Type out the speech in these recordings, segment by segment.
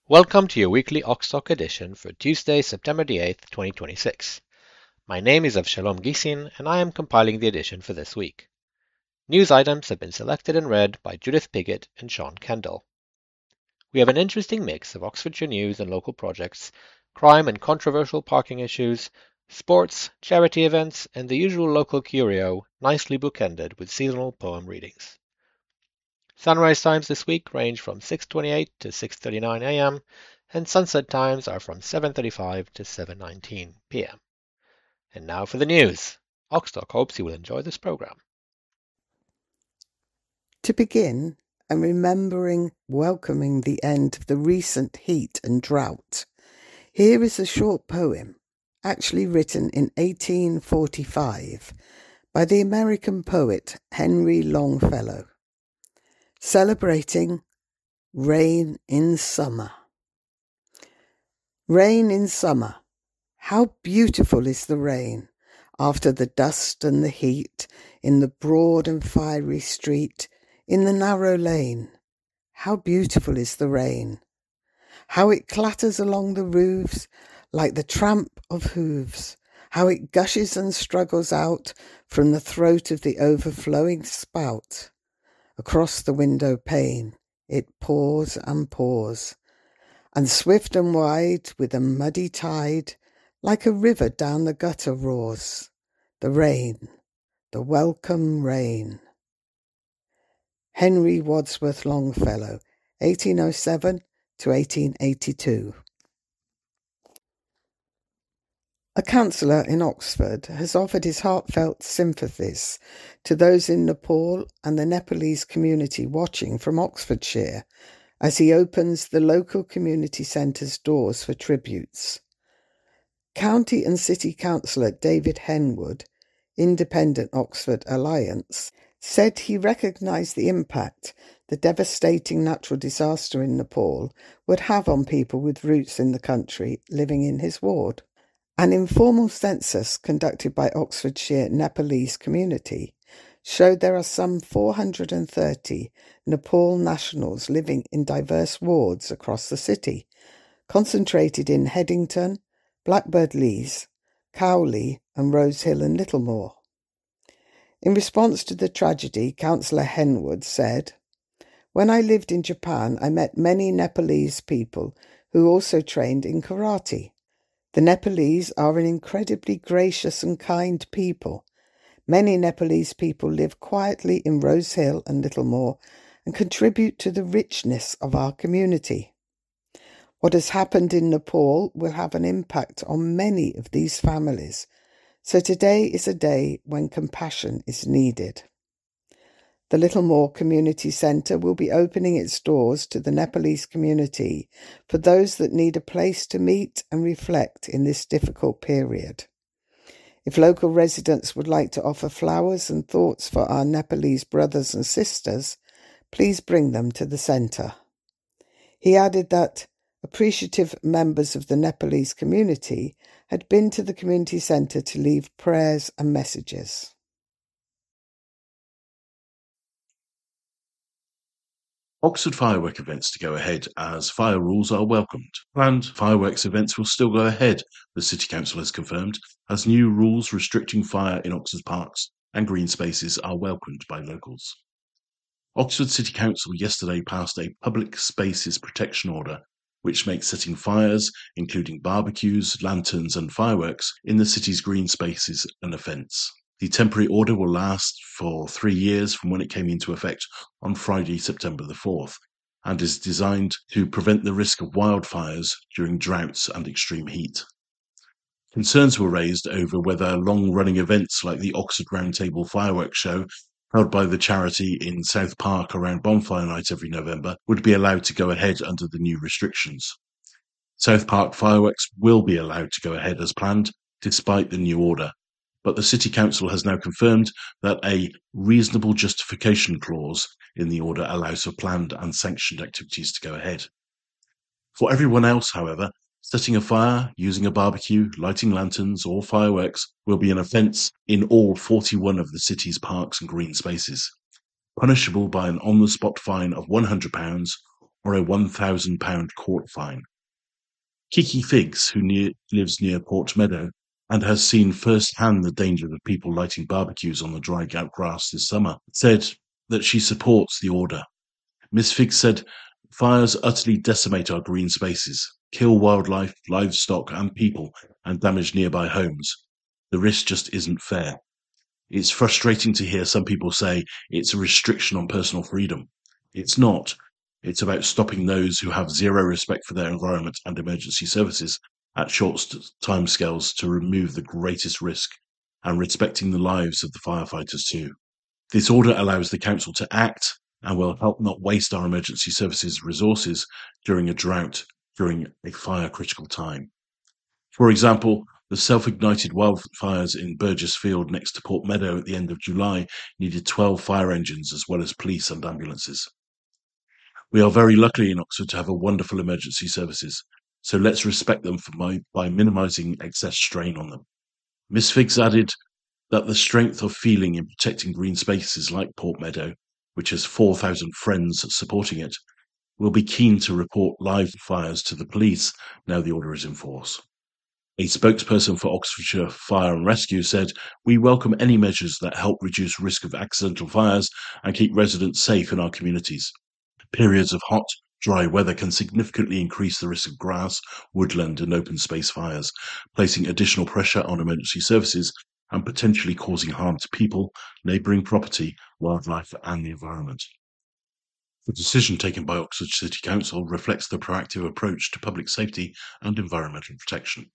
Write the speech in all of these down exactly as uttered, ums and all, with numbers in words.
Welcome to your weekly Oxtalk edition for Tuesday, September the eighth, twenty twenty-six. My name is Avshalom Gisin, and I am compiling the edition for this week. News items have been selected and read by Judith Piggott and Sean Kendall. We have an interesting mix of Oxfordshire news and local projects, crime and controversial parking issues, sports, charity events, and the usual local curio, nicely bookended with seasonal poem readings. Sunrise times this week range from six twenty-eight to six thirty-nine a m, and sunset times are from seven thirty-five to seven nineteen p m. And now for the news. Oxtalk hopes you will enjoy this program. To begin, and remembering welcoming the end of the recent heat and drought, here is a short poem, actually written in eighteen forty-five by the American poet Henry Longfellow, celebrating rain in summer. Rain in summer. How beautiful is the rain, after the dust and the heat, in the broad and fiery street, in the narrow lane. How beautiful is the rain. How it clatters along the roofs like the tramp of hooves. How it gushes and struggles out from the throat of the overflowing spout. Across the window pane it pours and pours, and swift and wide with a muddy tide, like a river down the gutter roars. The rain, the welcome rain. Henry Wadsworth Longfellow, eighteen oh seven to eighteen eighty-two. A councillor in Oxford has offered his heartfelt sympathies to those in Nepal and the Nepalese community watching from Oxfordshire as he opens the local community centre's doors for tributes. County and City Councillor David Henwood, Independent Oxford Alliance, said he recognised the impact the devastating natural disaster in Nepal would have on people with roots in the country living in his ward. An informal census conducted by Oxfordshire Nepalese community showed there are some four hundred thirty Nepal nationals living in diverse wards across the city, concentrated in Headington, Blackbird Leys, Cowley and Rose Hill and Littlemore. In response to the tragedy, Councillor Henwood said, "When I lived in Japan, I met many Nepalese people who also trained in karate. The Nepalese are an incredibly gracious and kind people. Many Nepalese people live quietly in Rose Hill and Littlemore and contribute to the richness of our community. What has happened in Nepal will have an impact on many of these families, so today is a day when compassion is needed." The Littlemore Community Centre will be opening its doors to the Nepalese community for those that need a place to meet and reflect in this difficult period. If local residents would like to offer flowers and thoughts for our Nepalese brothers and sisters, please bring them to the centre. He added that appreciative members of the Nepalese community had been to the community centre to leave prayers and messages. Oxford firework events to go ahead as fire rules are welcomed. Planned fireworks events will still go ahead, the City Council has confirmed, as new rules restricting fire in Oxford parks and green spaces are welcomed by locals. Oxford City Council yesterday passed a public spaces protection order, which makes setting fires, including barbecues, lanterns and fireworks, in the city's green spaces an offence. The temporary order will last for three years from when it came into effect on Friday, September the fourth, and is designed to prevent the risk of wildfires during droughts and extreme heat. Concerns were raised over whether long-running events like the Oxford Roundtable Fireworks Show, held by the charity in South Park around Bonfire Night every November, would be allowed to go ahead under the new restrictions. South Park fireworks will be allowed to go ahead as planned, despite the new order. But the City Council has now confirmed that a reasonable justification clause in the order allows for planned and sanctioned activities to go ahead. For everyone else, however, setting a fire, using a barbecue, lighting lanterns or fireworks will be an offence in all forty-one of the city's parks and green spaces, punishable by an on-the-spot fine of one hundred pounds or a one thousand pounds court fine. Kiki Figgs, who near, lives near Port Meadow and has seen firsthand the danger of people lighting barbecues on the dry grass this summer, said that she supports the order. Miss Figgs said, "Fires utterly decimate our green spaces, kill wildlife, livestock and people, and damage nearby homes. The risk just isn't fair. It's frustrating to hear some people say it's a restriction on personal freedom. It's not. It's about stopping those who have zero respect for their environment and emergency services at short timescales to remove the greatest risk, and respecting the lives of the firefighters too. This order allows the council to act and will help not waste our emergency services resources during a drought, during a fire critical time. For example, the self-ignited wildfires in Burgess Field next to Port Meadow at the end of July needed twelve fire engines as well as police and ambulances. We are very lucky in Oxford to have a wonderful emergency services, so let's respect them for my, by minimising excess strain on them." Miss Figgs added that the strength of feeling in protecting green spaces like Port Meadow, which has four thousand friends supporting it, will be keen to report live fires to the police now the order is in force. A spokesperson for Oxfordshire Fire and Rescue said, "We welcome any measures that help reduce risk of accidental fires and keep residents safe in our communities. Periods of hot, dry weather can significantly increase the risk of grass, woodland and open space fires, placing additional pressure on emergency services and potentially causing harm to people, neighbouring property, wildlife and the environment." The decision taken by Oxford City Council reflects the proactive approach to public safety and environmental protection.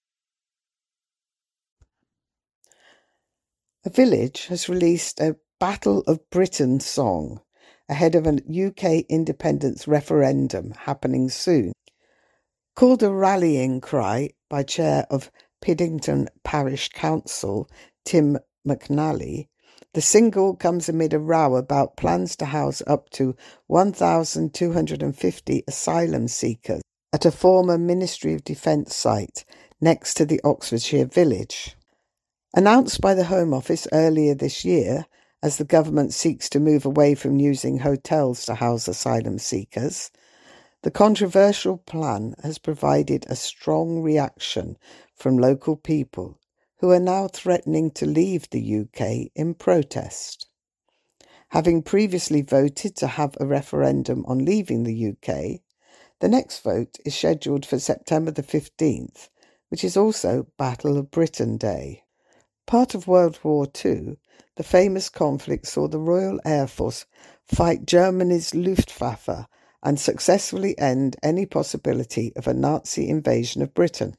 A village has released a Battle of Britain song ahead of a U K independence referendum happening soon. Called a rallying cry by Chair of Piddington Parish Council, Tim McNally, the single comes amid a row about plans to house up to one thousand two hundred fifty asylum seekers at a former Ministry of Defence site next to the Oxfordshire village. Announced by the Home Office earlier this year, as the government seeks to move away from using hotels to house asylum seekers, the controversial plan has provided a strong reaction from local people who are now threatening to leave the U K in protest. Having previously voted to have a referendum on leaving the U K, the next vote is scheduled for September the fifteenth, which is also Battle of Britain Day. Part of World War Two, the famous conflict saw the Royal Air Force fight Germany's Luftwaffe and successfully end any possibility of a Nazi invasion of Britain.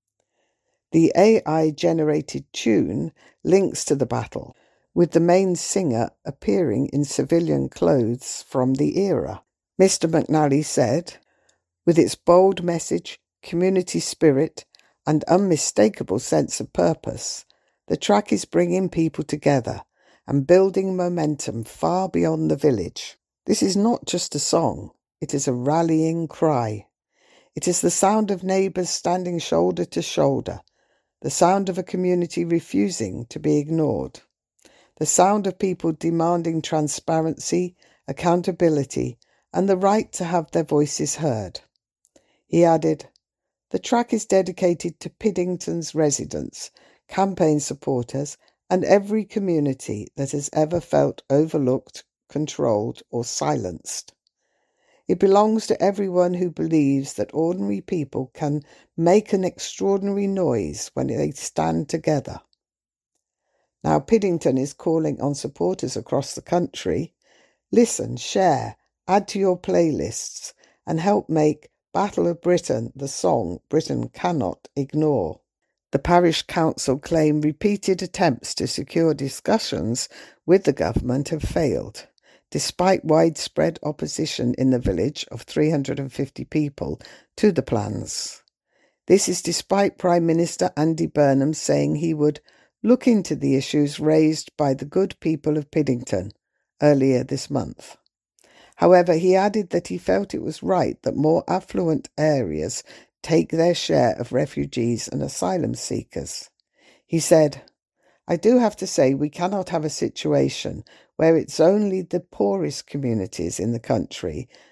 The A I-generated tune links to the battle, with the main singer appearing in civilian clothes from the era. Mister McNally said, "With its bold message, community spirit, and unmistakable sense of purpose, the track is bringing people together and building momentum far beyond the village. This is not just a song, it is a rallying cry. It is the sound of neighbours standing shoulder to shoulder, the sound of a community refusing to be ignored, the sound of people demanding transparency, accountability, and the right to have their voices heard." He added, "The track is dedicated to Piddington's residents, campaign supporters, and every community that has ever felt overlooked, controlled, or silenced. It belongs to everyone who believes that ordinary people can make an extraordinary noise when they stand together." Now, Piddington is calling on supporters across the country. Listen, share, add to your playlists, and help make Battle of Britain the song Britain cannot ignore. The parish council claim repeated attempts to secure discussions with the government have failed, despite widespread opposition in the village of three hundred fifty people to the plans. This is despite Prime Minister Andy Burnham saying he would look into the issues raised by the good people of Piddington earlier this month. However, he added that he felt it was right that more affluent areas take their share of refugees and asylum seekers. He said, "I do have to say we cannot have a situation where it's only the poorest communities in the country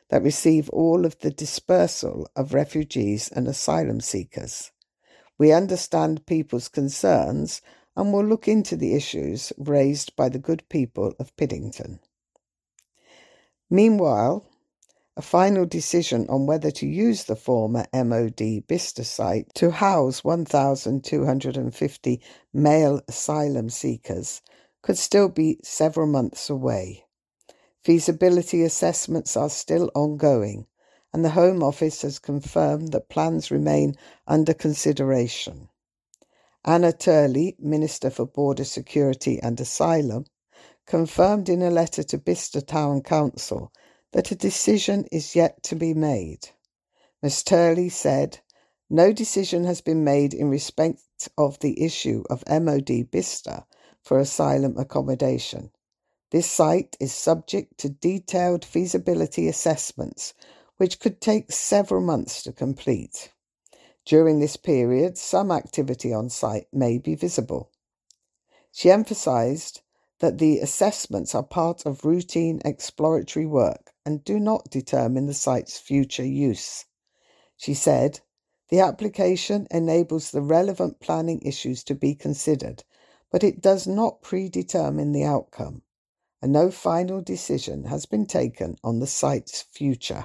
that receive all of the dispersal of refugees and asylum seekers. We understand people's concerns and will look into the issues raised by the good people of Piddington. Meanwhile, a final decision on whether to use the former M O D Bicester site to house one thousand two hundred fifty male asylum seekers could still be several months away. Feasibility assessments are still ongoing, and the Home Office has confirmed that plans remain under consideration. Anna Turley, Minister for Border Security and Asylum, confirmed in a letter to Bicester Town Council that a decision is yet to be made. Miz Turley said, "No decision has been made in respect of the issue of M O D Bicester for asylum accommodation. This site is subject to detailed feasibility assessments, which could take several months to complete. During this period, some activity on site may be visible." She emphasised that the assessments are part of routine exploratory work and do not determine the site's future use. She said, "The application enables the relevant planning issues to be considered, but it does not predetermine the outcome, and no final decision has been taken on the site's future."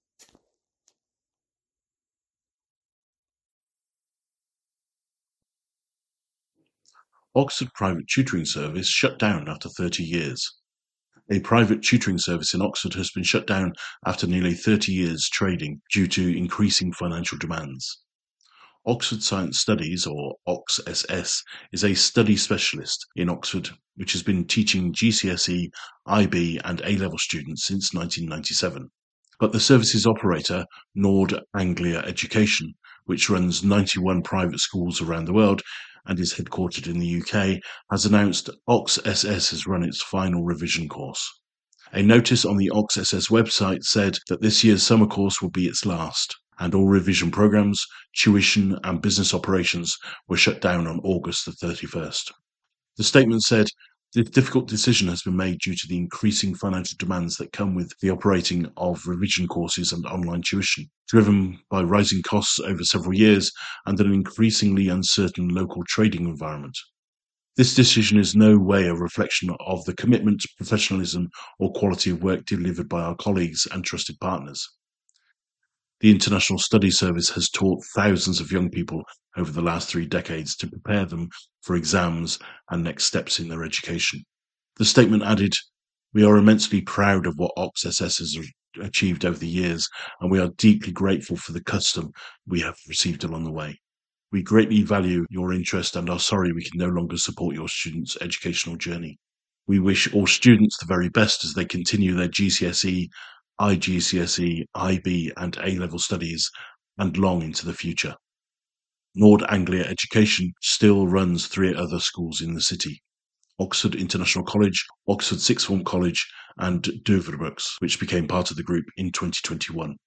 Oxford Private Tutoring Service shut down after thirty years. A private tutoring service in Oxford has been shut down after nearly thirty years trading due to increasing financial demands. Oxford Science Studies, or O X S S, is a study specialist in Oxford which has been teaching G C S E, I B and A-level students since nineteen ninety-seven. But the service's operator, Nord Anglia Education, which runs ninety-one private schools around the world and is headquartered in the U K, has announced O X S S has run its final revision course. A notice on the O X S S website said that this year's summer course will be its last, and all revision programmes, tuition and business operations were shut down on August the thirty-first. The statement said, "This difficult decision has been made due to the increasing financial demands that come with the operating of revision courses and online tuition, driven by rising costs over several years and an increasingly uncertain local trading environment. This decision is no way a reflection of the commitment, professionalism, or quality of work delivered by our colleagues and trusted partners. The International Study Service has taught thousands of young people over the last three decades to prepare them for exams and next steps in their education." The statement added, "We are immensely proud of what O X S S has achieved over the years, and we are deeply grateful for the custom we have received along the way. We greatly value your interest and are sorry we can no longer support your students' educational journey. We wish all students the very best as they continue their G C S E, I G C S E, I B and A-level studies and long into the future." Nord Anglia Education still runs three other schools in the city: Oxford International College, Oxford Sixth Form College and Döverbruks, which became part of the group in twenty twenty-one.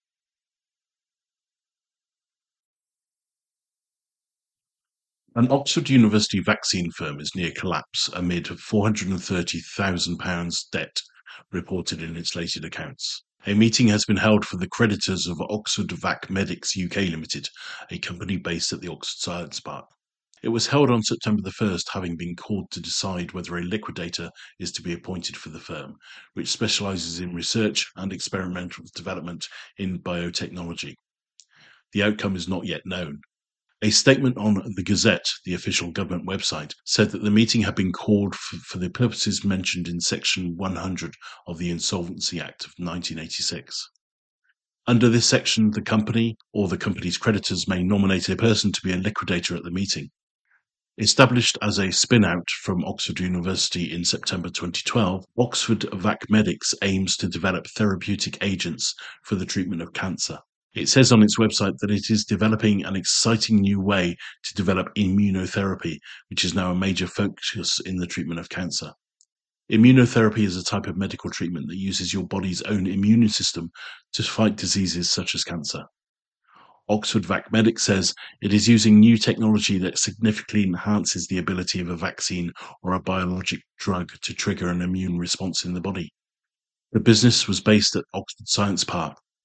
An Oxford University vaccine firm is near collapse amid four hundred thirty thousand pounds debt reported in its latest accounts. A meeting has been held for the creditors of Oxford Vac Medics U K Limited, a company based at the Oxford Science Park. It was held on September the first, having been called to decide whether a liquidator is to be appointed for the firm, which specialises in research and experimental development in biotechnology. The outcome is not yet known. A statement on the Gazette, the official government website, said that the meeting had been called for, for the purposes mentioned in Section one hundred of the Insolvency Act of nineteen eighty-six. Under this section, the company or the company's creditors may nominate a person to be a liquidator at the meeting. Established as a spin-out from Oxford University in September twenty twelve, Oxford Vac Medics aims to develop therapeutic agents for the treatment of cancer. It says on its website that it is developing an exciting new way to develop immunotherapy, which is now a major focus in the treatment of cancer. Immunotherapy is a type of medical treatment that uses your body's own immune system to fight diseases such as cancer. Oxford Vac Medics says it is using new technology that significantly enhances the ability of a vaccine or a biologic drug to trigger an immune response in the body. The business was based at Oxford Science Park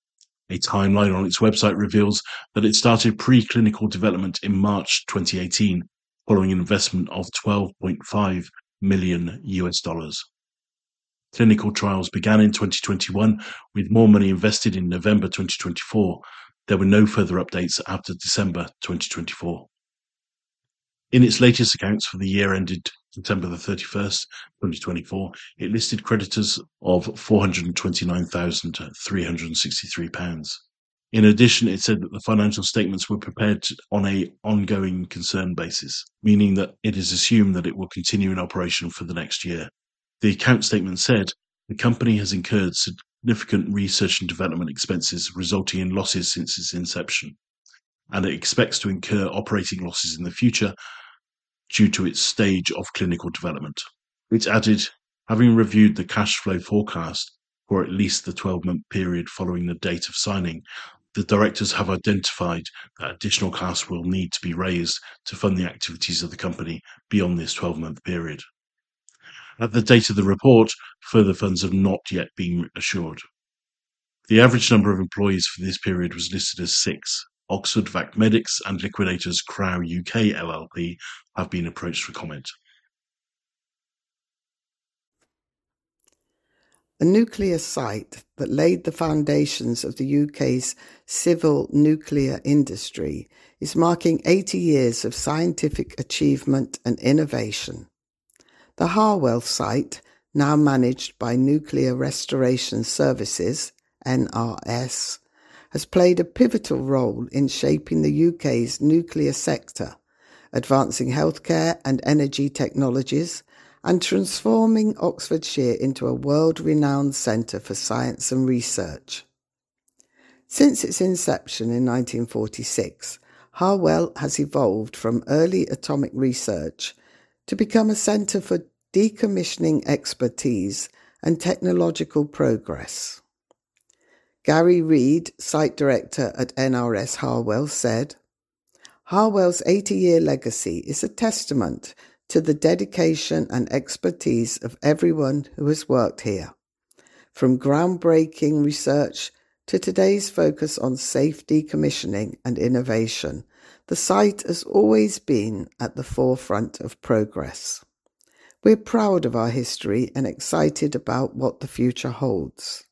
A timeline on its website reveals that it started preclinical development in March twenty eighteen, following an investment of twelve point five million U S dollars. Clinical trials began in twenty twenty-one, with more money invested in November twenty twenty-four. There were no further updates after December twenty twenty-four. In its latest accounts for the year ended December the thirty-first, twenty twenty-four, it listed creditors of four hundred twenty-nine thousand three hundred sixty-three pounds. In addition, it said that the financial statements were prepared on a ongoing concern basis, meaning that it is assumed that it will continue in operation for the next year. The account statement said the company has incurred significant research and development expenses resulting in losses since its inception, and it expects to incur operating losses in the future due to its stage of clinical development. It added, having reviewed the cash flow forecast for at least the twelve-month period following the date of signing, the directors have identified that additional costs will need to be raised to fund the activities of the company beyond this twelve-month period. At the date of the report, further funds have not yet been assured. The average number of employees for this period was listed as six. Oxford Vac Medics and Liquidators Crow U K L L P have been approached for comment. A nuclear site that laid the foundations of the U K's civil nuclear industry is marking eighty years of scientific achievement and innovation. The Harwell site, now managed by Nuclear Restoration Services, N R S, has played a pivotal role in shaping the U K's nuclear sector, advancing healthcare and energy technologies, and transforming Oxfordshire into a world-renowned centre for science and research. Since its inception in nineteen forty-six, Harwell has evolved from early atomic research to become a centre for decommissioning expertise and technological progress. Gary Reid, site director at N R S Harwell, said, "Harwell's eighty-year legacy is a testament to the dedication and expertise of everyone who has worked here. From groundbreaking research to today's focus on safe decommissioning and innovation, the site has always been at the forefront of progress. We're proud of our history and excited about what the future holds."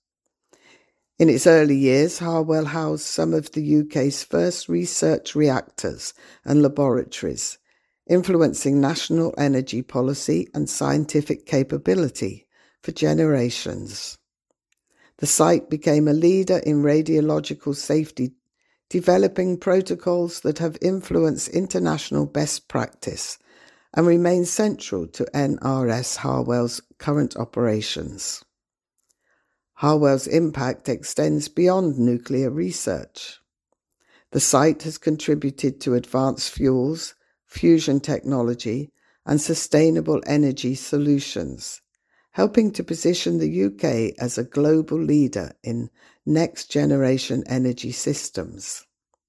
In its early years, Harwell housed some of the U K's first research reactors and laboratories, influencing national energy policy and scientific capability for generations. The site became a leader in radiological safety, developing protocols that have influenced international best practice and remain central to N R S Harwell's current operations. Harwell's impact extends beyond nuclear research. The site has contributed to advanced fuels, fusion technology, and sustainable energy solutions, helping to position the U K as a global leader in next-generation energy systems.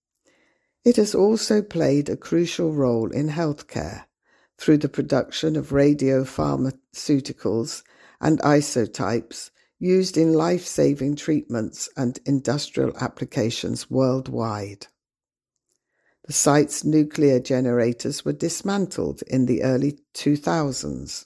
It has also played a crucial role in healthcare through the production of radiopharmaceuticals and isotypes used in life-saving treatments and industrial applications worldwide. The site's nuclear generators were dismantled in the early two thousands.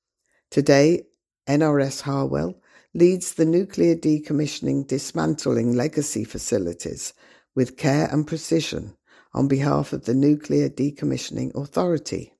Today, N R S Harwell leads the nuclear decommissioning dismantling legacy facilities with care and precision on behalf of the Nuclear Decommissioning Authority.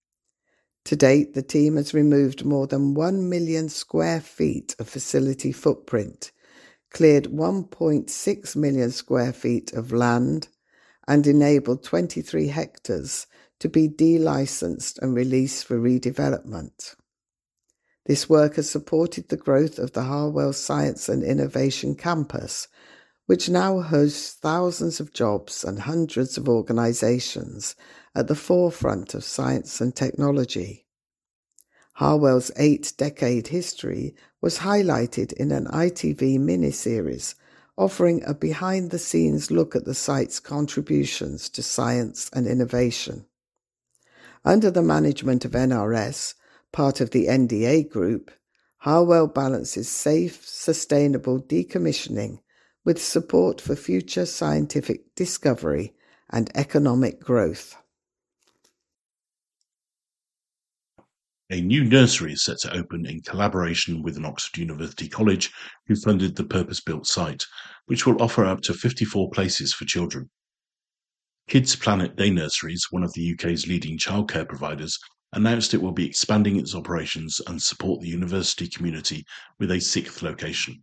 To date, the team has removed more than one million square feet of facility footprint, cleared one point six million square feet of land, and enabled twenty-three hectares to be delicensed and released for redevelopment. This work has supported the growth of the Harwell Science and Innovation Campus, which now hosts thousands of jobs and hundreds of organisations at the forefront of science and technology. Harwell's eight-decade history was highlighted in an I T V miniseries offering a behind-the-scenes look at the site's contributions to science and innovation. Under the management of N R S, part of the N D A Group, Harwell balances safe, sustainable decommissioning with support for future scientific discovery and economic growth. A new nursery is set to open in collaboration with an Oxford University college who funded the purpose-built site, which will offer up to fifty-four places for children. Kids Planet Day Nurseries, one of the U K's leading childcare providers, announced it will be expanding its operations and support the university community with a sixth location.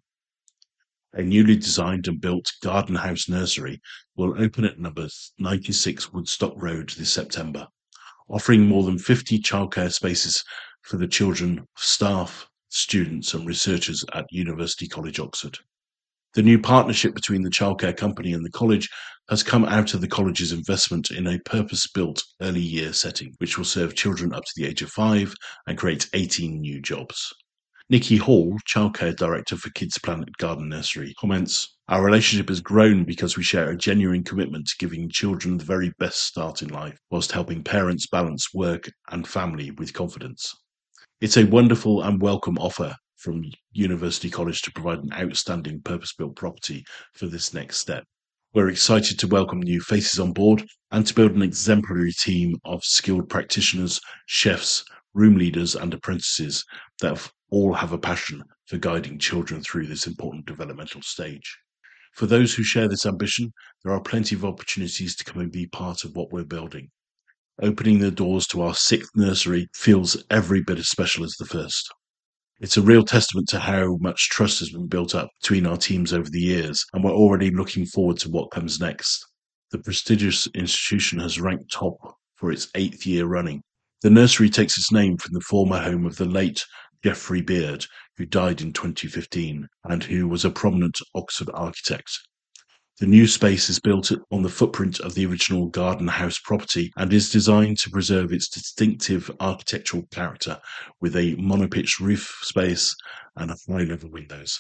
A newly designed and built Garden House Nursery will open at number ninety-six Woodstock Road this September, offering more than fifty childcare spaces for the children, staff, students and researchers at University College Oxford. The new partnership between the childcare company and the college has come out of the college's investment in a purpose-built early year setting, which will serve children up to the age of five and create eighteen new jobs. Nikki Hall, Childcare Director for Kids Planet Garden Nursery, comments, "Our relationship has grown because we share a genuine commitment to giving children the very best start in life, whilst helping parents balance work and family with confidence. It's a wonderful and welcome offer from University College to provide an outstanding purpose-built property for this next step. We're excited to welcome new faces on board and to build an exemplary team of skilled practitioners, chefs, room leaders and apprentices that have all have a passion for guiding children through this important developmental stage. For those who share this ambition, there are plenty of opportunities to come and be part of what we're building. Opening the doors to our sixth nursery feels every bit as special as the first. It's a real testament to how much trust has been built up between our teams over the years, and we're already looking forward to what comes next. The prestigious institution has ranked top for its eighth year running. The nursery takes its name from the former home of the late Geoffrey Beard, who died in twenty fifteen, and who was a prominent Oxford architect. The new space is built on the footprint of the original Garden House property and is designed to preserve its distinctive architectural character with a monopitch roof space and high-level windows.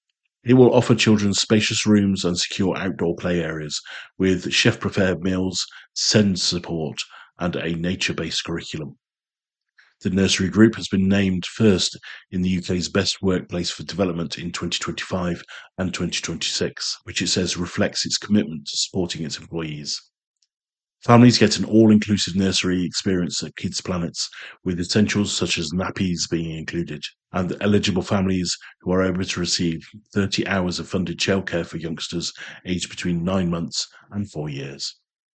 It will offer children spacious rooms and secure outdoor play areas with chef-prepared meals, SEND support and a nature-based curriculum. The nursery group has been named first in the U K's Best Workplace for Development in twenty twenty-five and twenty twenty-six, which it says reflects its commitment to supporting its employees. Families get an all-inclusive nursery experience at Kids Planets, with essentials such as nappies being included, and eligible families who are able to receive thirty hours of funded childcare for youngsters aged between nine months and four years.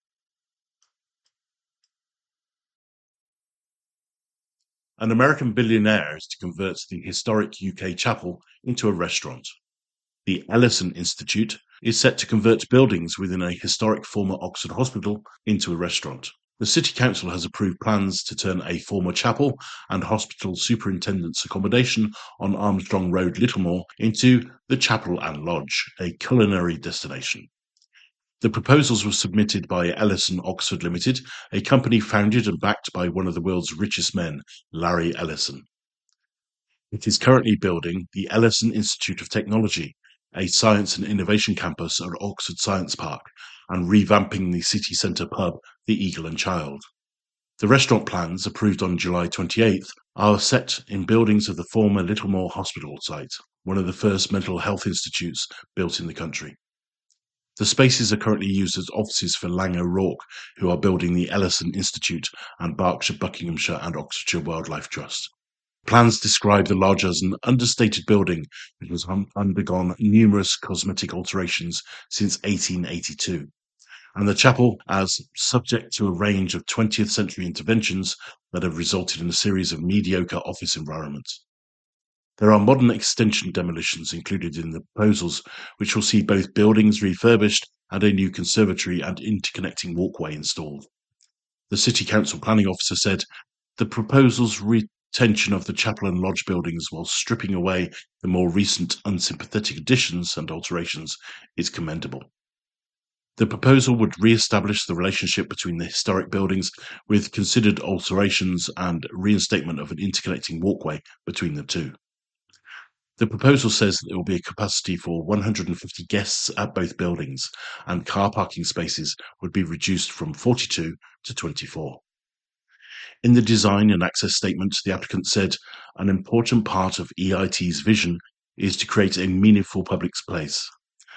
An American billionaire is to convert the historic U K chapel into a restaurant. The Ellison Institute is set to convert buildings within a historic former Oxford hospital into a restaurant. The City Council has approved plans to turn a former chapel and hospital superintendent's accommodation on Armstrong Road, Littlemore, into the Chapel and Lodge, a culinary destination. The proposals were submitted by Ellison Oxford Limited, a company founded and backed by one of the world's richest men, Larry Ellison. It is currently building the Ellison Institute of Technology, a science and innovation campus at Oxford Science Park, and revamping the city centre pub, the Eagle and Child. The restaurant plans, approved on July twenty-eighth, are set in buildings of the former Littlemore Hospital site, one of the first mental health institutes built in the country. The spaces are currently used as offices for Lang O'Rourke, who are building the Ellison Institute, and Berkshire, Buckinghamshire and Oxfordshire Wildlife Trust. Plans describe the lodge as an understated building which has undergone numerous cosmetic alterations since eighteen eighty-two, and the chapel as subject to a range of twentieth century interventions that have resulted in a series of mediocre office environments. There are modern extension demolitions included in the proposals, which will see both buildings refurbished and a new conservatory and interconnecting walkway installed. The City Council Planning Officer said, "The proposal's retention of the chapel and lodge buildings while stripping away the more recent unsympathetic additions and alterations is commendable." The proposal would re-establish the relationship between the historic buildings with considered alterations and reinstatement of an interconnecting walkway between the two. The proposal says that there will be a capacity for one hundred fifty guests at both buildings, and car parking spaces would be reduced from forty-two to twenty-four. In the design and access statement, the applicant said, "An important part of E I T's vision is to create a meaningful public space.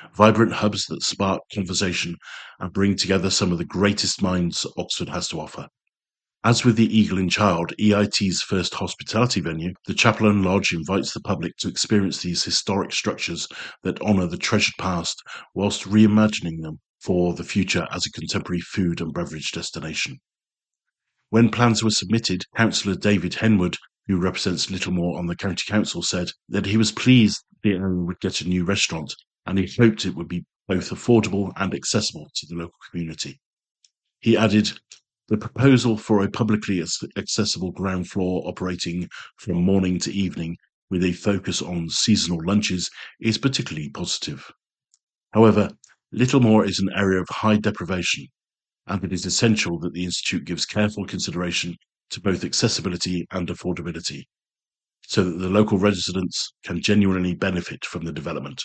vibrant hubs that spark conversation and bring together some of the greatest minds Oxford has to offer. As with the Eagle and Child, E I T's first hospitality venue, the Chapel and Lodge invites the public to experience these historic structures that honour the treasured past whilst reimagining them for the future as a contemporary food and beverage destination. When plans were submitted, Councillor David Henwood, who represents Littlemore on the County Council, said that he was pleased the area would get a new restaurant and he hoped it would be both affordable and accessible to the local community. He added, "The proposal for a publicly accessible ground floor operating from morning to evening with a focus on seasonal lunches is particularly positive. However, Littlemore is an area of high deprivation, and it is essential that the Institute gives careful consideration to both accessibility and affordability, so that the local residents can genuinely benefit from the development."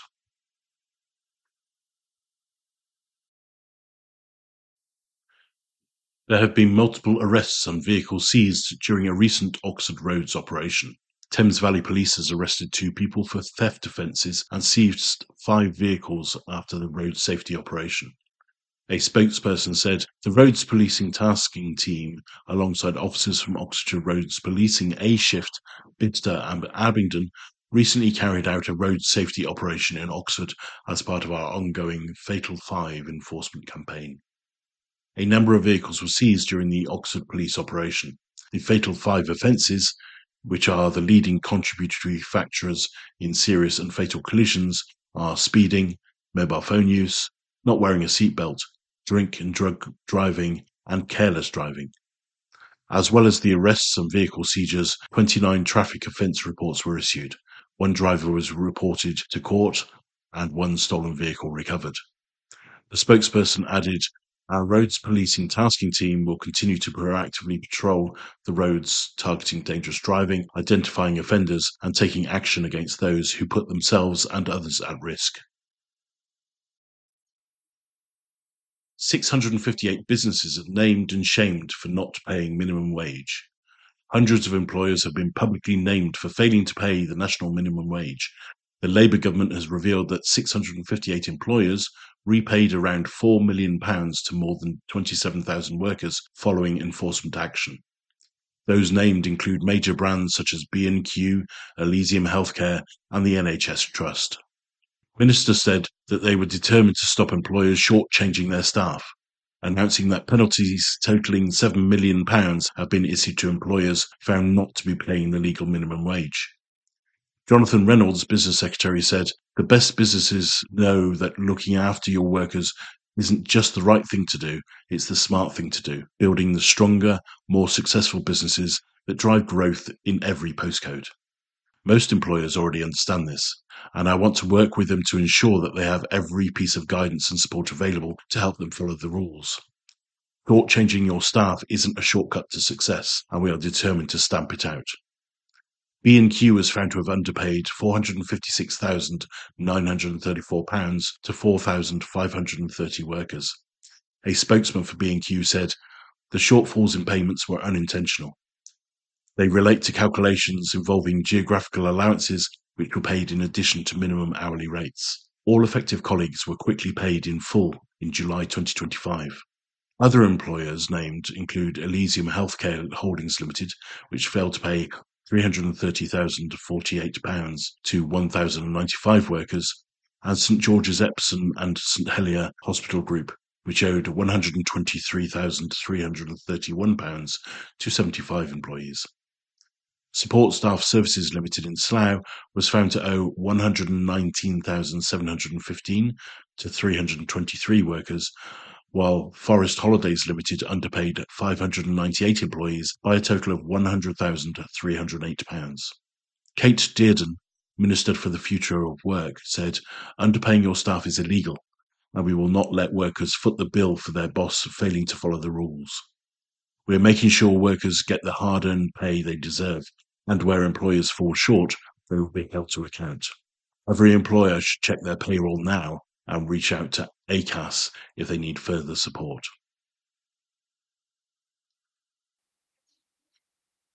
There have been multiple arrests and vehicles seized during a recent Oxford Roads operation. Thames Valley Police has arrested two people for theft offences and seized five vehicles after the road safety operation. A spokesperson said the Roads Policing Tasking Team, alongside officers from Oxfordshire Roads Policing A Shift, Bicester and Abingdon, recently carried out a road safety operation in Oxford as part of our ongoing Fatal Five enforcement campaign. A number of vehicles were seized during the Oxford police operation. The Fatal Five offences, which are the leading contributory factors in serious and fatal collisions, are speeding, mobile phone use, not wearing a seatbelt, drink and drug driving, and careless driving. As well as the arrests and vehicle seizures, twenty-nine traffic offence reports were issued. One driver was reported to court and one stolen vehicle recovered. The spokesperson added, "Our roads policing tasking team will continue to proactively patrol the roads, targeting dangerous driving, identifying offenders, and taking action against those who put themselves and others at risk." six hundred fifty-eight businesses are named and shamed for not paying minimum wage. Hundreds of employers have been publicly named for failing to pay the national minimum wage. The Labour government has revealed that six hundred fifty-eight employers repaid around four million pounds to more than twenty-seven thousand workers following enforcement action. Those named include major brands such as B and Q, Elysium Healthcare, and the N H S Trust. Minister said that they were determined to stop employers shortchanging their staff, announcing that penalties totalling seven million pounds have been issued to employers found not to be paying the legal minimum wage. Jonathan Reynolds, Business Secretary, said, "The best businesses know that looking after your workers isn't just the right thing to do, it's the smart thing to do, building the stronger, more successful businesses that drive growth in every postcode." Most employers already understand this, and I want to work with them to ensure that they have every piece of guidance and support available to help them follow the rules. Short-changing your staff isn't a shortcut to success, and we are determined to stamp it out. B and Q was found to have underpaid four hundred fifty-six thousand nine hundred thirty-four pounds to four thousand five hundred thirty workers. A spokesman for B and Q said, "The shortfalls in payments were unintentional. They relate to calculations involving geographical allowances which were paid in addition to minimum hourly rates. All affected colleagues were quickly paid in full in July twenty twenty-five. Other employers named include Elysium Healthcare Holdings Limited, which failed to pay three hundred thirty thousand forty-eight pounds to one thousand ninety-five workers, and St George's Epsom and St Helier Hospital Group, which owed one hundred twenty-three thousand three hundred thirty-one pounds to seventy-five employees. Support Staff Services Limited in Slough was found to owe one hundred nineteen thousand seven hundred fifteen to three hundred twenty-three workers, while Forest Holidays Limited underpaid five hundred ninety-eight employees by a total of one hundred thousand three hundred eight pounds. Kate Dearden, Minister for the Future of Work, said, "Underpaying your staff is illegal, and we will not let workers foot the bill for their boss failing to follow the rules. We are making sure workers get the hard-earned pay they deserve, and where employers fall short, they will be held to account. Every employer should check their payroll now and reach out to A C A S if they need further support."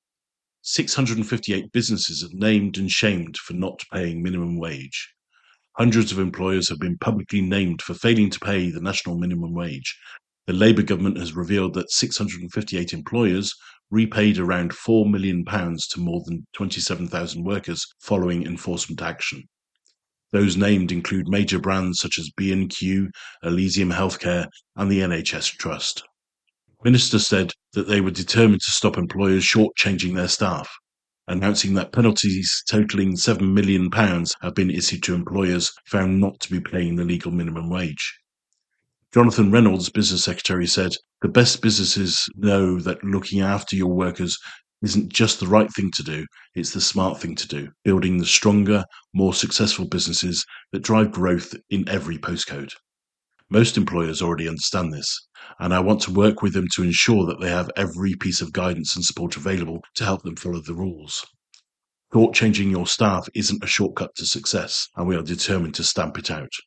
six hundred fifty-eight businesses are named and shamed for not paying minimum wage. Hundreds of employers have been publicly named for failing to pay the national minimum wage. The Labour government has revealed that six hundred fifty-eight employers repaid around four million pounds to more than twenty-seven thousand workers following enforcement action. Those named include major brands such as B and Q, Elysium Healthcare, and the N H S Trust. Minister said that they were determined to stop employers shortchanging their staff, announcing that penalties totaling seven million pounds have been issued to employers found not to be paying the legal minimum wage. Jonathan Reynolds, Business Secretary, said, "The best businesses know that looking after your workers isn't just the right thing to do, it's the smart thing to do, building the stronger, more successful businesses that drive growth in every postcode." Most employers already understand this, and I want to work with them to ensure that they have every piece of guidance and support available to help them follow the rules. Short-changing your staff isn't a shortcut to success, and we are determined to stamp it out.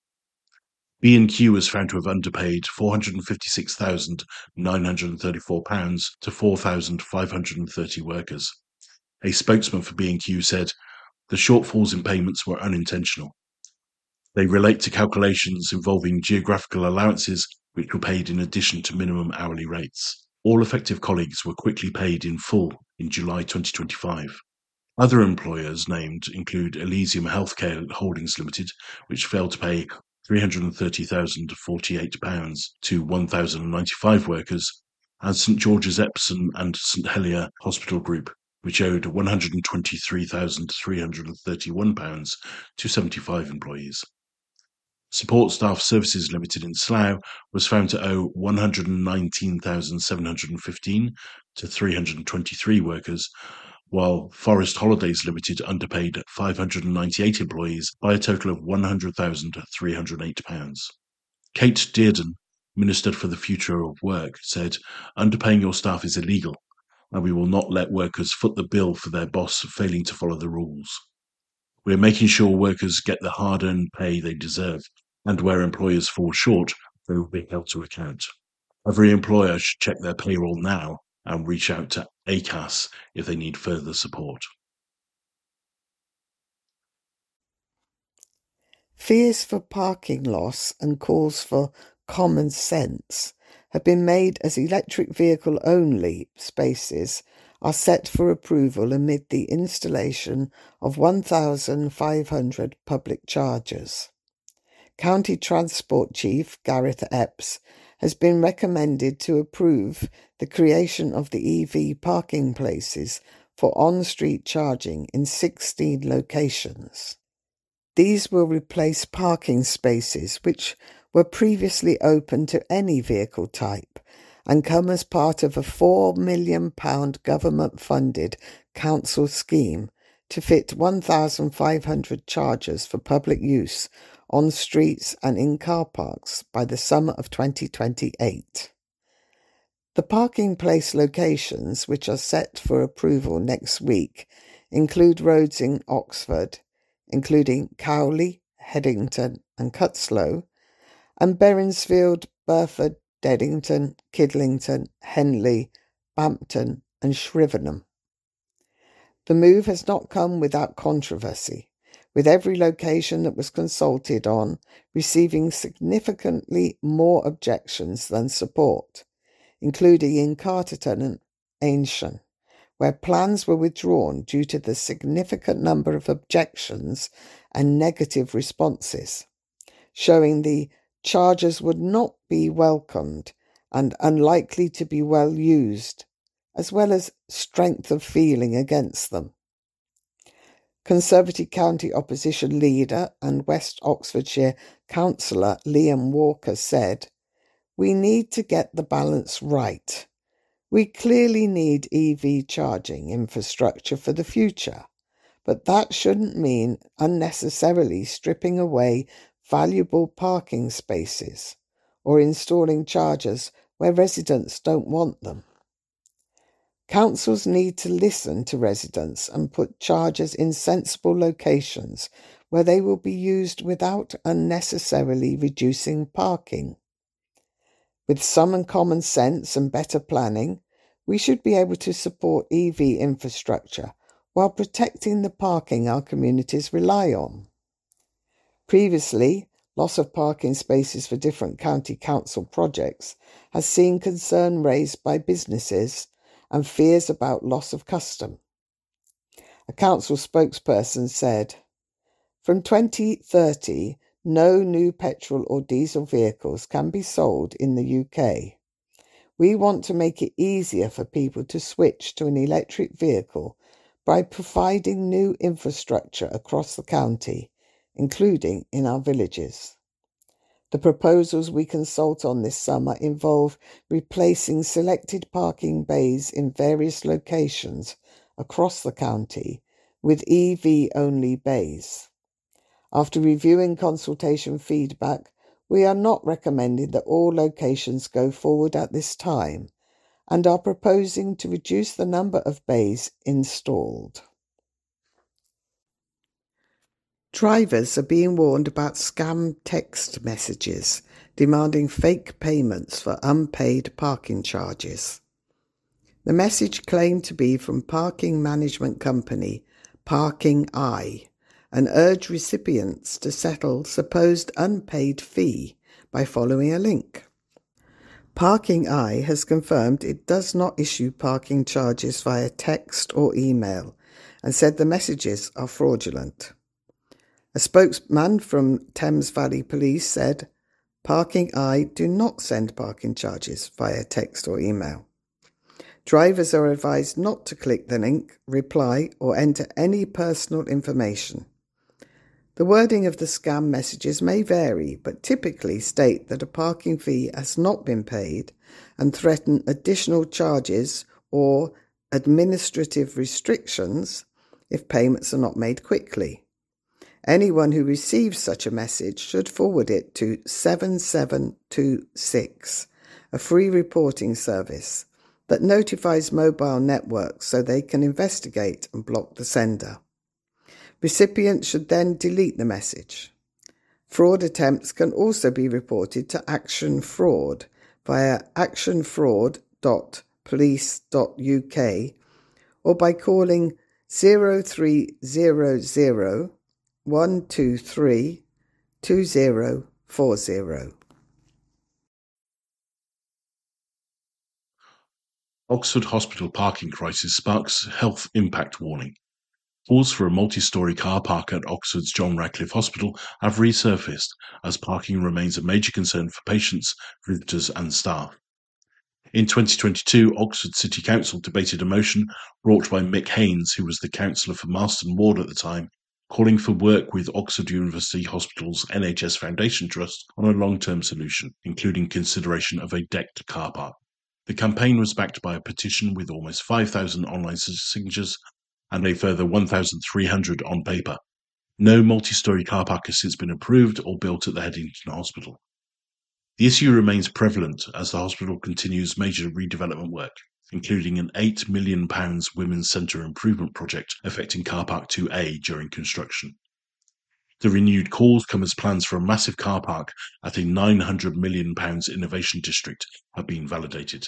B and Q was found to have underpaid four hundred fifty-six thousand nine hundred thirty-four pounds to four thousand five hundred thirty workers. A spokesman for B and Q said, "The shortfalls in payments were unintentional. They relate to calculations involving geographical allowances which were paid in addition to minimum hourly rates. All affected colleagues were quickly paid in full in July twenty twenty-five. Other employers named include Elysium Healthcare Holdings Limited, which failed to pay three hundred thirty thousand forty-eight pounds to one thousand ninety-five workers, and St George's Epsom and St Helier Hospital Group, which owed one hundred twenty-three thousand three hundred thirty-one pounds to seventy-five employees. Support Staff Services Limited in Slough was found to owe one hundred nineteen thousand seven hundred fifteen to three hundred twenty-three workers, while Forest Holidays Limited underpaid five hundred ninety-eight employees by a total of one hundred thousand three hundred eight pounds. Kate Dearden, Minister for the Future of Work, said, "Underpaying your staff is illegal, and we will not let workers foot the bill for their boss failing to follow the rules. We are making sure workers get the hard-earned pay they deserve, and where employers fall short, they will be held to account. Every employer should check their payroll now and reach out to A C A S if they need further support." Fears for parking loss and calls for common sense have been made as electric vehicle-only spaces are set for approval amid the installation of one thousand five hundred public chargers. County Transport Chief Gareth Epps has been recommended to approve the creation of the E V parking places for on-street charging in sixteen locations. These will replace parking spaces which were previously open to any vehicle type and come as part of a four million pounds government-funded council scheme to fit one thousand five hundred chargers for public use on streets and in car parks by the summer of twenty twenty-eight. The parking place locations, which are set for approval next week, include roads in Oxford, including Cowley, Headington and Cutslow, and Berensfield, Burford, Deddington, Kidlington, Henley, Bampton and Shrivenham. The move has not come without controversy, with every location that was consulted on receiving significantly more objections than support, including in Carterton and Aynsham, where plans were withdrawn due to the significant number of objections and negative responses, showing the chargers would not be welcomed and unlikely to be well used, as well as strength of feeling against them. Conservative County Opposition leader and West Oxfordshire councillor Liam Walker said, "We need to get the balance right. We clearly need E V charging infrastructure for the future, but that shouldn't mean unnecessarily stripping away valuable parking spaces or installing chargers where residents don't want them. Councils need to listen to residents and put chargers in sensible locations where they will be used without unnecessarily reducing parking. With some common sense and better planning, we should be able to support E V infrastructure while protecting the parking our communities rely on." Previously, loss of parking spaces for different county council projects has seen concern raised by businesses and fears about loss of custom. A council spokesperson said, "From twenty thirty, no new petrol or diesel vehicles can be sold in the U K. We want to make it easier for people to switch to an electric vehicle by providing new infrastructure across the county, including in our villages. The proposals we consult on this summer involve replacing selected parking bays in various locations across the county with E V-only bays. After reviewing consultation feedback, we are not recommending that all locations go forward at this time and are proposing to reduce the number of bays installed." Drivers are being warned about scam text messages demanding fake payments for unpaid parking charges. The message claimed to be from parking management company Parking Eye and urged recipients to settle supposed unpaid fee by following a link. Parking Eye has confirmed it does not issue parking charges via text or email and said the messages are fraudulent. A spokesman from Thames Valley Police said, "Parking Eye do not send parking charges via text or email. Drivers are advised not to click the link, reply, or enter any personal information. The wording of the scam messages may vary, but typically state that a parking fee has not been paid and threaten additional charges or administrative restrictions if payments are not made quickly. Anyone who receives such a message should forward it to seven seven two six, a free reporting service that notifies mobile networks so they can investigate and block the sender. Recipients should then delete the message. Fraud attempts can also be reported to Action Fraud via action fraud dot police dot U K or by calling zero three zero zero one two three two zero four zero. Oxford Hospital parking crisis sparks health impact warning. Calls for a multi-storey car park at Oxford's John Radcliffe Hospital have resurfaced as parking remains a major concern for patients, visitors and staff. In twenty twenty-two, Oxford City Council debated a motion brought by Mick Haynes, who was the councillor for Marston Ward at the time, calling for work with Oxford University Hospital's N H S Foundation Trust on a long-term solution, including consideration of a decked car park. The campaign was backed by a petition with almost five thousand online signatures and a further one thousand three hundred on paper. No multi-storey car park has since been approved or built at the Headington Hospital. The issue remains prevalent as the hospital continues major redevelopment work, including an eight million pounds Women's Centre improvement project affecting Car Park two A during construction. The renewed calls come as plans for a massive car park at a nine hundred million pounds innovation district have been validated.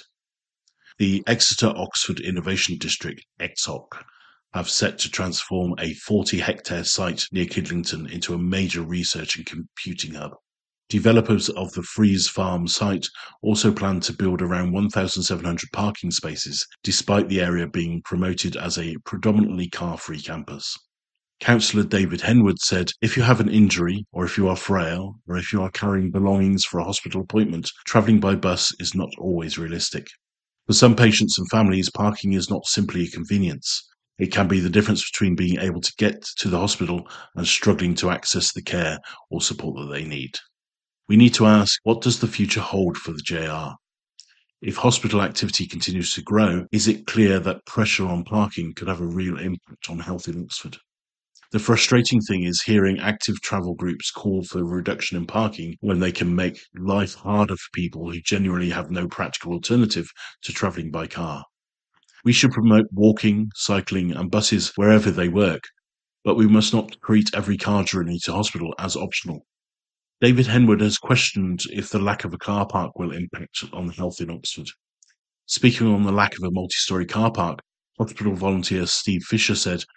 The Exeter Oxford Innovation District, E X O C, have set to transform a forty hectare site near Kidlington into a major research and computing hub. Developers of the Freeze Farm site also plan to build around one thousand seven hundred parking spaces, despite the area being promoted as a predominantly car-free campus. Councillor David Henwood said, "If you have an injury, or if you are frail, or if you are carrying belongings for a hospital appointment, travelling by bus is not always realistic. For some patients and families, parking is not simply a convenience. It can be the difference between being able to get to the hospital and struggling to access the care or support that they need." We need to ask, what does the future hold for the J R? If hospital activity continues to grow, is it clear that pressure on parking could have a real impact on health in Oxford? The frustrating thing is hearing active travel groups call for a reduction in parking when they can make life harder for people who genuinely have no practical alternative to travelling by car. We should promote walking, cycling and buses wherever they work, but we must not treat every car journey to hospital as optional. David Henwood has questioned if the lack of a car park will impact on health in Oxford. Speaking on the lack of a multi-storey car park, hospital volunteer Steve Fisher said,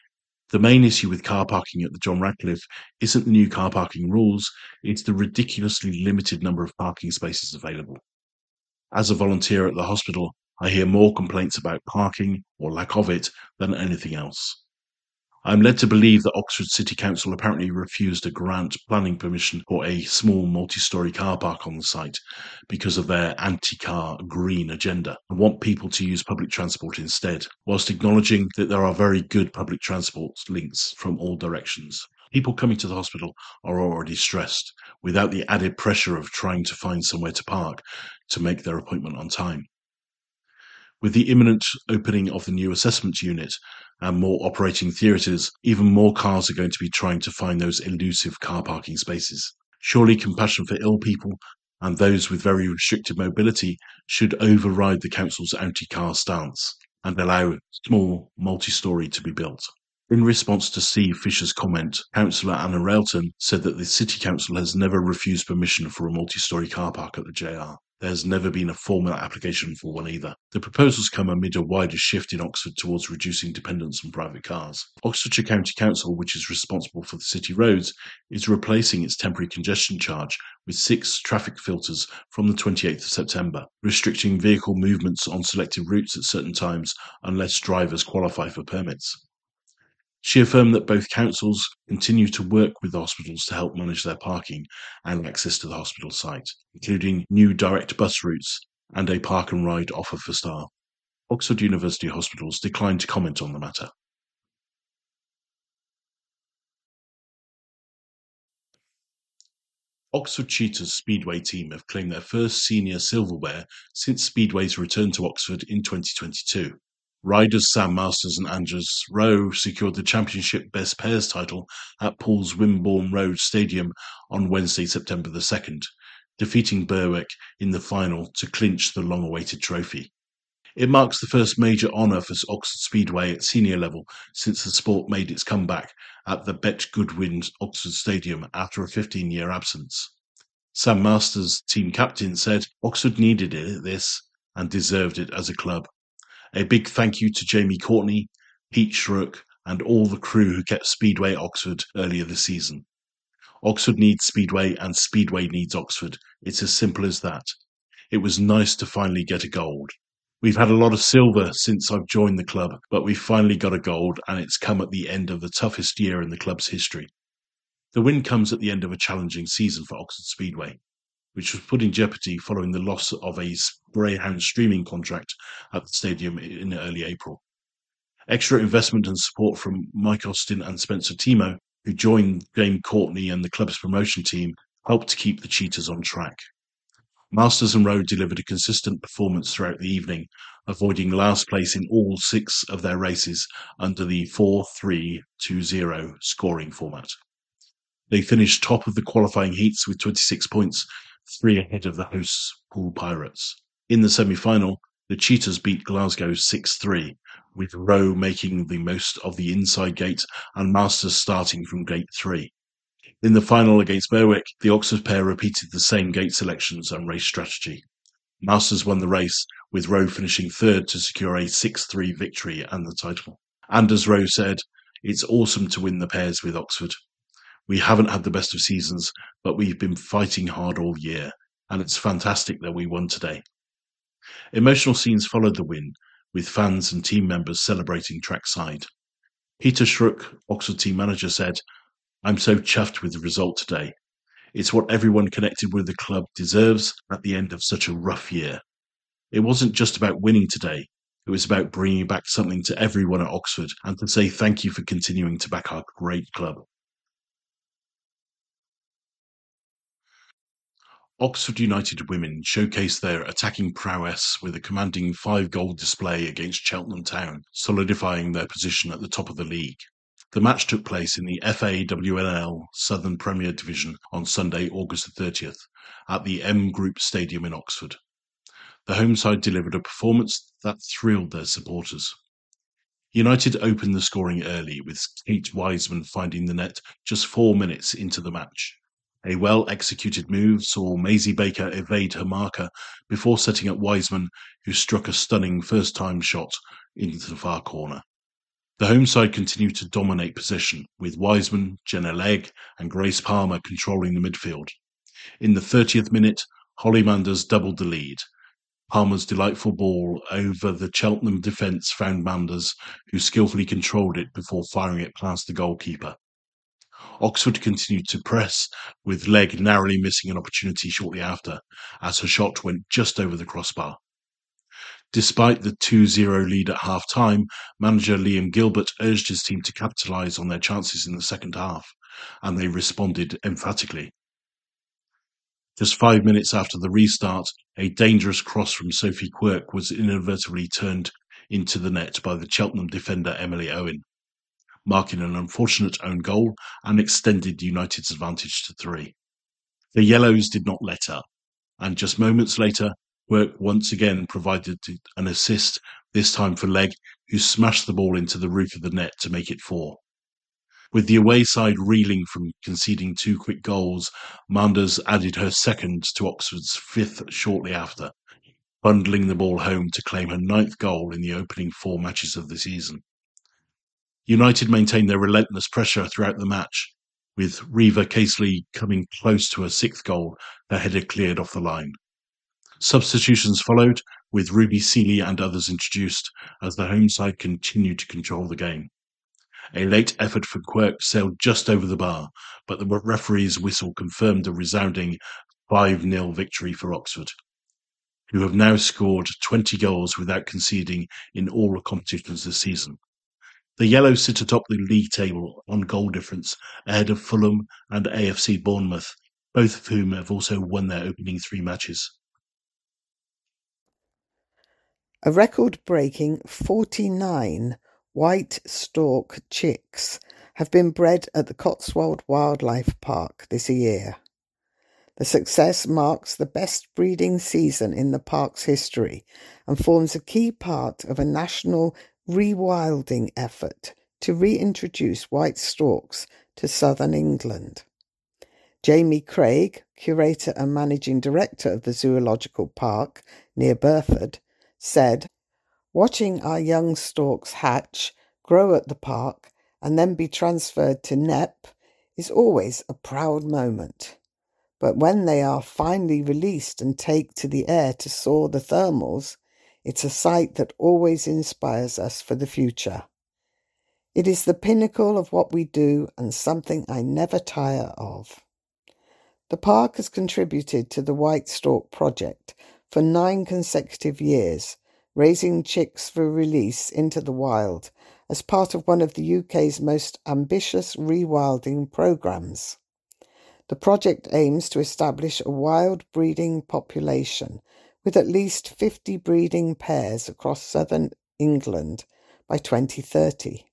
The main issue with car parking at the John Radcliffe isn't the new car parking rules, it's the ridiculously limited number of parking spaces available. As a volunteer at the hospital, I hear more complaints about parking, or lack of it, than anything else. I am led to believe that Oxford City Council apparently refused a grant planning permission for a small multi-storey car park on the site because of their anti-car green agenda and want people to use public transport instead, whilst acknowledging that there are very good public transport links from all directions. People coming to the hospital are already stressed, without the added pressure of trying to find somewhere to park to make their appointment on time. With the imminent opening of the new assessment unit and more operating theatres, even more cars are going to be trying to find those elusive car parking spaces. Surely compassion for ill people and those with very restricted mobility should override the council's anti-car stance and allow small multi-storey to be built. In response to Steve Fisher's comment, Councillor Anna Railton said that the City Council has never refused permission for a multi-storey car park at the J R. There has never been a formal application for one either. The proposals come amid a wider shift in Oxford towards reducing dependence on private cars. Oxfordshire County Council, which is responsible for the city roads, is replacing its temporary congestion charge with six traffic filters from the twenty-eighth of September, restricting vehicle movements on selected routes at certain times unless drivers qualify for permits. She affirmed that both councils continue to work with the hospitals to help manage their parking and access to the hospital site, including new direct bus routes and a park and ride offer for staff. Oxford University Hospitals declined to comment on the matter. Oxford Cheetahs Speedway team have claimed their first senior silverware since Speedway's return to Oxford in twenty twenty-two. Riders Sam Masters and Anders Rowe secured the championship Best Pairs title at Paul's Wimborne Road Stadium on Wednesday, September the second, defeating Berwick in the final to clinch the long-awaited trophy. It marks the first major honour for Oxford Speedway at senior level since the sport made its comeback at the Bet Goodwin Oxford Stadium after a fifteen-year absence. Sam Masters, team captain, said Oxford needed it, this and deserved it as a club. A big thank you to Jamie Courtney, Pete Shrook, and all the crew who kept Speedway Oxford earlier this season. Oxford needs Speedway and Speedway needs Oxford. It's as simple as that. It was nice to finally get a gold. We've had a lot of silver since I've joined the club, but we finally got a gold and it's come at the end of the toughest year in the club's history. The win comes at the end of a challenging season for Oxford Speedway, which was put in jeopardy following the loss of a Greyhound streaming contract at the stadium in early April. Extra investment and support from Mike Austin and Spencer Timo, who joined Jamie Courtney and the club's promotion team, helped to keep the Cheetahs on track. Masters and Rowe delivered a consistent performance throughout the evening, avoiding last place in all six of their races under the four three two zero scoring format. They finished top of the qualifying heats with twenty-six points, three ahead of the hosts Poole Pirates. In the semi-final, the Cheetahs beat Glasgow six three, with Rowe making the most of the inside gate and Masters starting from gate three. In the final against Berwick, the Oxford pair repeated the same gate selections and race strategy. Masters won the race, with Rowe finishing third to secure a six three victory and the title. Anders Rowe said, "It's awesome to win the pairs with Oxford. We haven't had the best of seasons, but we've been fighting hard all year, and it's fantastic that we won today." Emotional scenes followed the win, with fans and team members celebrating trackside. Peter Shrook, Oxford team manager, said, "I'm so chuffed with the result today. It's what everyone connected with the club deserves at the end of such a rough year. It wasn't just about winning today. It was about bringing back something to everyone at Oxford and to say thank you for continuing to back our great club." Oxford United women showcased their attacking prowess with a commanding five-goal display against Cheltenham Town, solidifying their position at the top of the league. The match took place in the F A W N L Southern Premier Division on Sunday, August the thirtieth, at the M Group Stadium in Oxford. The home side delivered a performance that thrilled their supporters. United opened the scoring early, with Kate Wiseman finding the net just four minutes into the match. A well-executed move saw Maisie Baker evade her marker before setting up Wiseman, who struck a stunning first-time shot into the far corner. The home side continued to dominate possession, with Wiseman, Jenna Legg and Grace Palmer controlling the midfield. In the thirtieth minute, Holly Manders doubled the lead. Palmer's delightful ball over the Cheltenham defence found Manders, who skillfully controlled it before firing it past the goalkeeper. Oxford continued to press, with Legg narrowly missing an opportunity shortly after, as her shot went just over the crossbar. Despite the two zero lead at half-time, manager Liam Gilbert urged his team to capitalise on their chances in the second half, and they responded emphatically. Just five minutes after the restart, a dangerous cross from Sophie Quirk was inadvertently turned into the net by the Cheltenham defender Emily Owen, marking an unfortunate own goal and extended United's advantage to three. The Yellows did not let up, and just moments later, Quirk once again provided an assist, this time for Legg, who smashed the ball into the roof of the net to make it four. With the away side reeling from conceding two quick goals, Manders added her second to Oxford's fifth shortly after, bundling the ball home to claim her ninth goal in the opening four matches of the season. United maintained their relentless pressure throughout the match, with Reva Casely coming close to her sixth goal, her header cleared off the line. Substitutions followed, with Ruby Seeley and others introduced, as the home side continued to control the game. A late effort for Quirk sailed just over the bar, but the referee's whistle confirmed a resounding five nil victory for Oxford, who have now scored twenty goals without conceding in all competitions this season. The Yellows sit atop the league table on goal difference, ahead of Fulham and A F C Bournemouth, both of whom have also won their opening three matches. A record-breaking forty-nine white stork chicks have been bred at the Cotswold Wildlife Park this year. The success marks the best breeding season in the park's history and forms a key part of a national rewilding effort to reintroduce white storks to southern England. Jamie Craig, curator and managing director of the Zoological Park near Burford, said, "Watching our young storks hatch, grow at the park, and then be transferred to Knepp is always a proud moment. But when they are finally released and take to the air to soar the thermals, it's a sight that always inspires us for the future. It is the pinnacle of what we do and something I never tire of." The park has contributed to the White Stork Project for nine consecutive years, raising chicks for release into the wild as part of one of the U K's most ambitious rewilding programmes. The project aims to establish a wild breeding population with at least fifty breeding pairs across southern England by twenty thirty.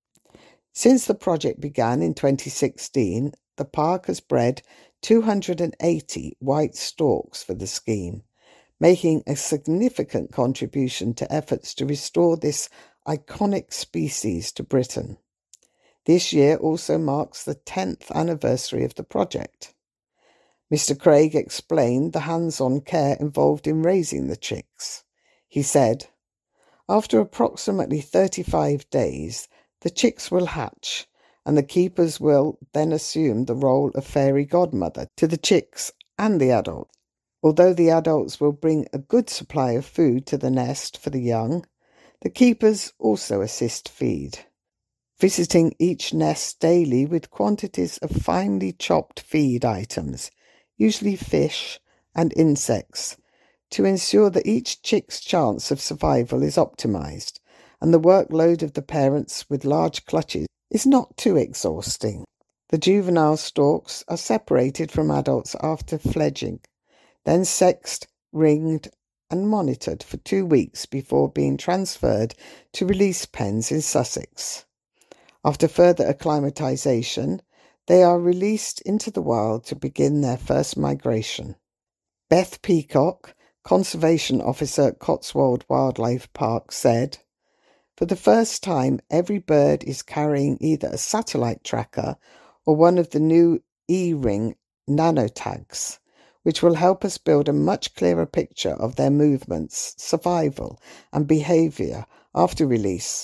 Since the project began in twenty sixteen, the park has bred two hundred eighty white storks for the scheme, making a significant contribution to efforts to restore this iconic species to Britain. This year also marks the tenth anniversary of the project. Mister Craig explained the hands-on care involved in raising the chicks. He said, "After approximately thirty-five days, the chicks will hatch, and the keepers will then assume the role of fairy godmother to the chicks and the adults. Although the adults will bring a good supply of food to the nest for the young, the keepers also assist feed, visiting each nest daily with quantities of finely chopped feed items, usually fish and insects, to ensure that each chick's chance of survival is optimised and the workload of the parents with large clutches is not too exhausting. The juvenile storks are separated from adults after fledging, then sexed, ringed and monitored for two weeks before being transferred to release pens in Sussex. After further acclimatisation, they are released into the wild to begin their first migration. Beth Peacock, Conservation Officer at Cotswold Wildlife Park, said, "For the first time, every bird is carrying either a satellite tracker or one of the new E-Ring nanotags, which will help us build a much clearer picture of their movements, survival and behaviour after release,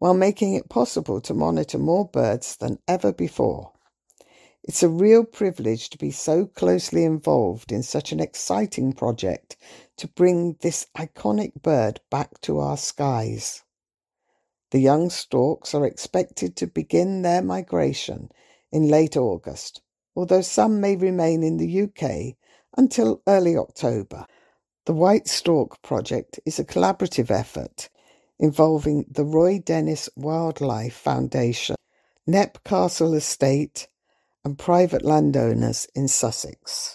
while making it possible to monitor more birds than ever before. It's a real privilege to be so closely involved in such an exciting project to bring this iconic bird back to our skies. The young storks are expected to begin their migration in late August, although some may remain in the U K until early October. The White Stork Project is a collaborative effort involving the Roy Dennis Wildlife Foundation, Knepp Castle Estate, and private landowners in Sussex.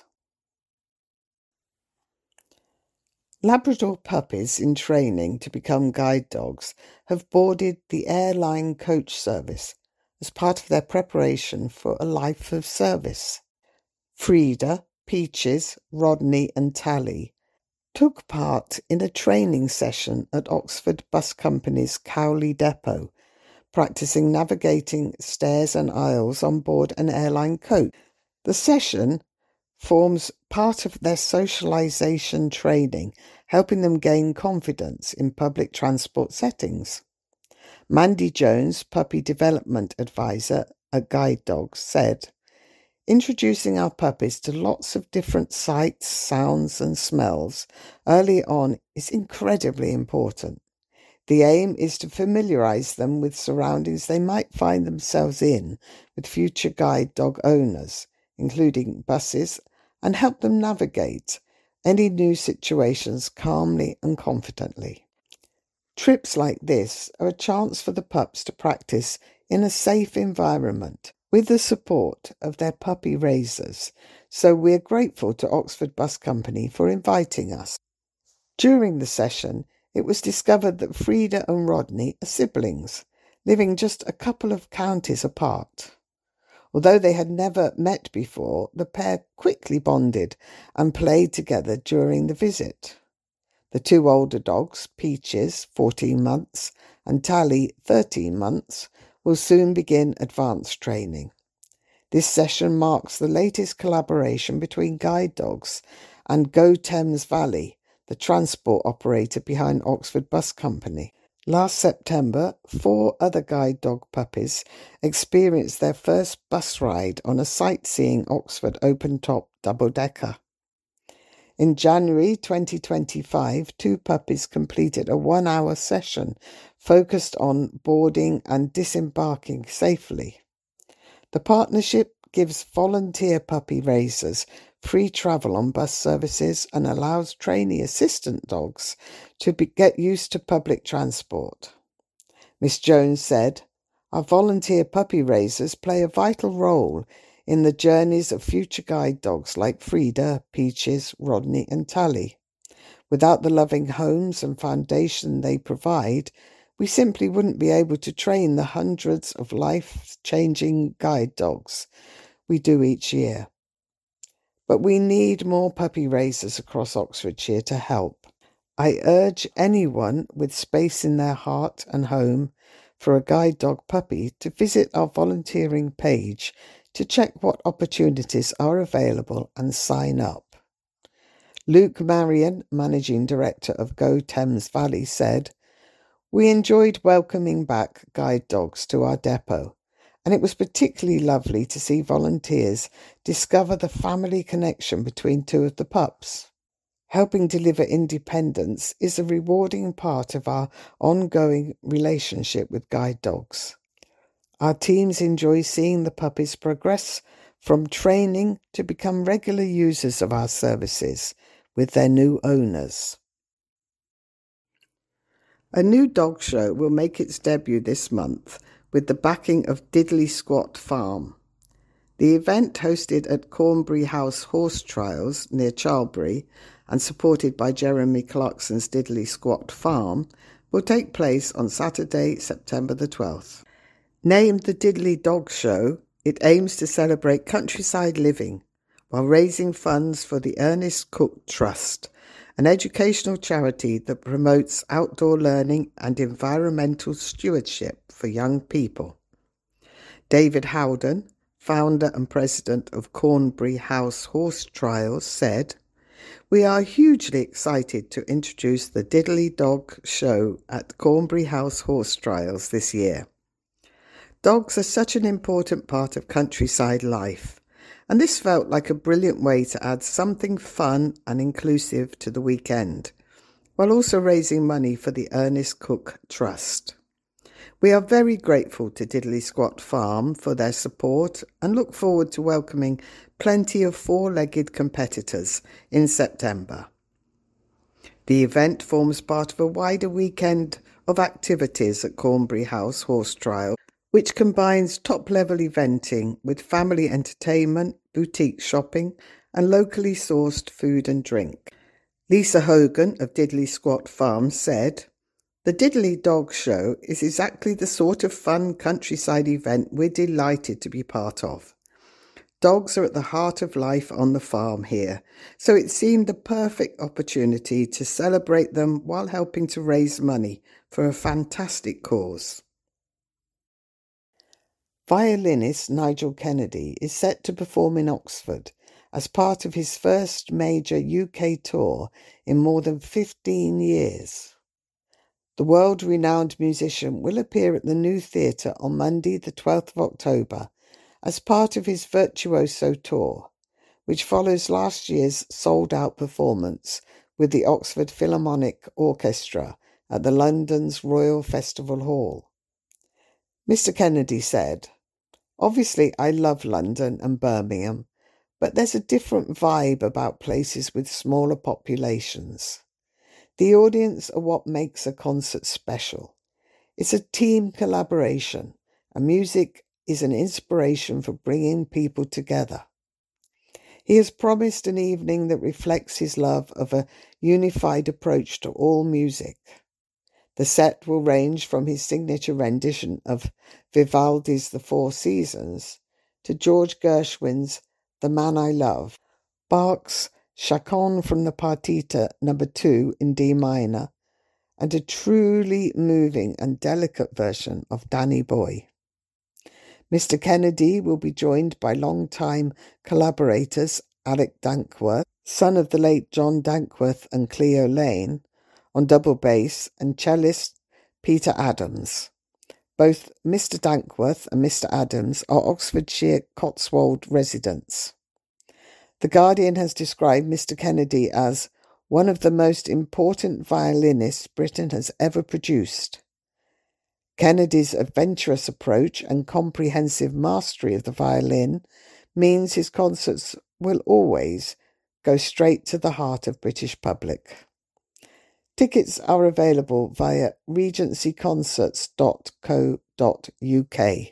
Labrador puppies in training to become guide dogs have boarded the airline coach service as part of their preparation for a life of service. Frida, Peaches, Rodney and Tally took part in a training session at Oxford Bus Company's Cowley Depot, practicing navigating stairs and aisles on board an airline coach. The session forms part of their socialisation training, helping them gain confidence in public transport settings. Mandy Jones, Puppy Development Advisor at Guide Dogs, said, "Introducing our puppies to lots of different sights, sounds and smells early on is incredibly important. The aim is to familiarise them with surroundings they might find themselves in with future guide dog owners, including buses, and help them navigate any new situations calmly and confidently. Trips like this are a chance for the pups to practice in a safe environment with the support of their puppy raisers, so we're grateful to Oxford Bus Company for inviting us." During the session, it was discovered that Frida and Rodney are siblings, living just a couple of counties apart. Although they had never met before, the pair quickly bonded and played together during the visit. The two older dogs, Peaches, fourteen months, and Tally, thirteen months, will soon begin advanced training. This session marks the latest collaboration between Guide Dogs and Go Thames Valley, the transport operator behind Oxford Bus Company. Last September, four other guide dog puppies experienced their first bus ride on a sightseeing Oxford open-top double-decker. In January twenty twenty-five, two puppies completed a one-hour session focused on boarding and disembarking safely. The partnership gives volunteer puppy raisers free travel on bus services and allows trainee assistant dogs to be, get used to public transport. Miss Jones said, "Our volunteer puppy raisers play a vital role in the journeys of future guide dogs like Frida, Peaches, Rodney and Tally. Without the loving homes and foundation they provide, we simply wouldn't be able to train the hundreds of life-changing guide dogs we do each year. But we need more puppy raisers across Oxfordshire to help. I urge anyone with space in their heart and home for a guide dog puppy to visit our volunteering page to check what opportunities are available and sign up." Luke Marion, Managing Director of Go Thames Valley, said, "We enjoyed welcoming back guide dogs to our depot, and it was particularly lovely to see volunteers discover the family connection between two of the pups. Helping deliver independence is a rewarding part of our ongoing relationship with guide dogs. Our teams enjoy seeing the puppies progress from training to become regular users of our services with their new owners." A new dog show will make its debut this month with the backing of Diddley Squat Farm. The event, hosted at Cornbury House Horse Trials near Charlbury and supported by Jeremy Clarkson's Diddley Squat Farm, will take place on Saturday, September the twelfth. Named the Diddley Dog Show, it aims to celebrate countryside living while raising funds for the Ernest Cook Trust, an educational charity that promotes outdoor learning and environmental stewardship for young people. David Howden, founder and president of Cornbury House Horse Trials, said, We are hugely excited to introduce the Diddley Dog Show at Cornbury House Horse Trials this year. Dogs are such an important part of countryside life, and this felt like a brilliant way to add something fun and inclusive to the weekend, while also raising money for the Ernest Cook Trust. We are very grateful to Diddley Squat Farm for their support and look forward to welcoming plenty of four-legged competitors in September. The event forms part of a wider weekend of activities at Cornbury House Horse Trial, which combines top-level eventing with family entertainment, boutique shopping and locally sourced food and drink. Lisa Hogan of Diddley Squat Farm said, "The Diddley Dog Show is exactly the sort of fun countryside event we're delighted to be part of. Dogs are at the heart of life on the farm here, so it seemed the perfect opportunity to celebrate them while helping to raise money for a fantastic cause." Violinist Nigel Kennedy is set to perform in Oxford as part of his first major U K tour in more than fifteen years. The world-renowned musician will appear at the New Theatre on Monday the twelfth of October as part of his Virtuoso tour, which follows last year's sold-out performance with the Oxford Philharmonic Orchestra at the London's Royal Festival Hall. Mister Kennedy said, "Obviously I love London and Birmingham, but there's a different vibe about places with smaller populations. The audience are what makes a concert special. It's a team collaboration, and music is an inspiration for bringing people together." He has promised an evening that reflects his love of a unified approach to all music. The set will range from his signature rendition of Vivaldi's The Four Seasons to George Gershwin's The Man I Love, Bach's Chaconne from the Partita number two in D minor, and a truly moving and delicate version of Danny Boy. Mister Kennedy will be joined by long-time collaborators Alec Dankworth, son of the late John Dankworth and Cleo Lane, on double bass, and cellist Peter Adams. Both Mister Dankworth and Mister Adams are Oxfordshire Cotswold residents. The Guardian has described Mister Kennedy as one of the most important violinists Britain has ever produced. Kennedy's adventurous approach and comprehensive mastery of the violin means his concerts will always go straight to the heart of British public. Tickets are available via regency concerts dot co dot U K.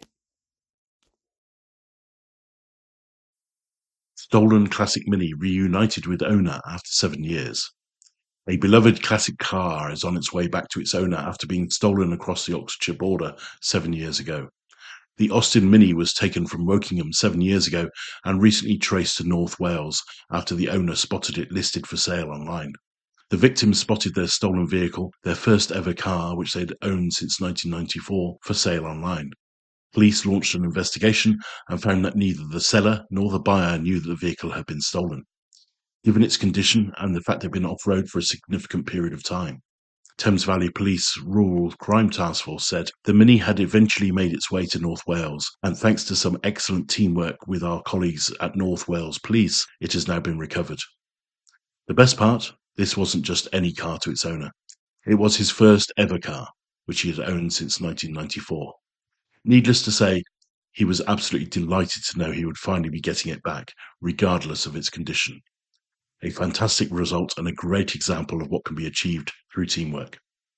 Stolen Classic Mini reunited with owner after seven years. A beloved classic car is on its way back to its owner after being stolen across the Oxfordshire border seven years ago. The Austin Mini was taken from Wokingham seven years ago and recently traced to North Wales after the owner spotted it listed for sale online. The victims spotted their stolen vehicle, their first ever car, which they'd owned since nineteen ninety-four, for sale online. Police launched an investigation and found that neither the seller nor the buyer knew that the vehicle had been stolen, given its condition and the fact it had been off-road for a significant period of time. Thames Valley Police Rural Crime Task Force said the Mini had eventually made its way to North Wales, and thanks to some excellent teamwork with our colleagues at North Wales Police, it has now been recovered. The best part? This wasn't just any car to its owner. It was his first ever car, which he had owned since nineteen ninety-four. Needless to say, he was absolutely delighted to know he would finally be getting it back, regardless of its condition. A fantastic result and a great example of what can be achieved through teamwork.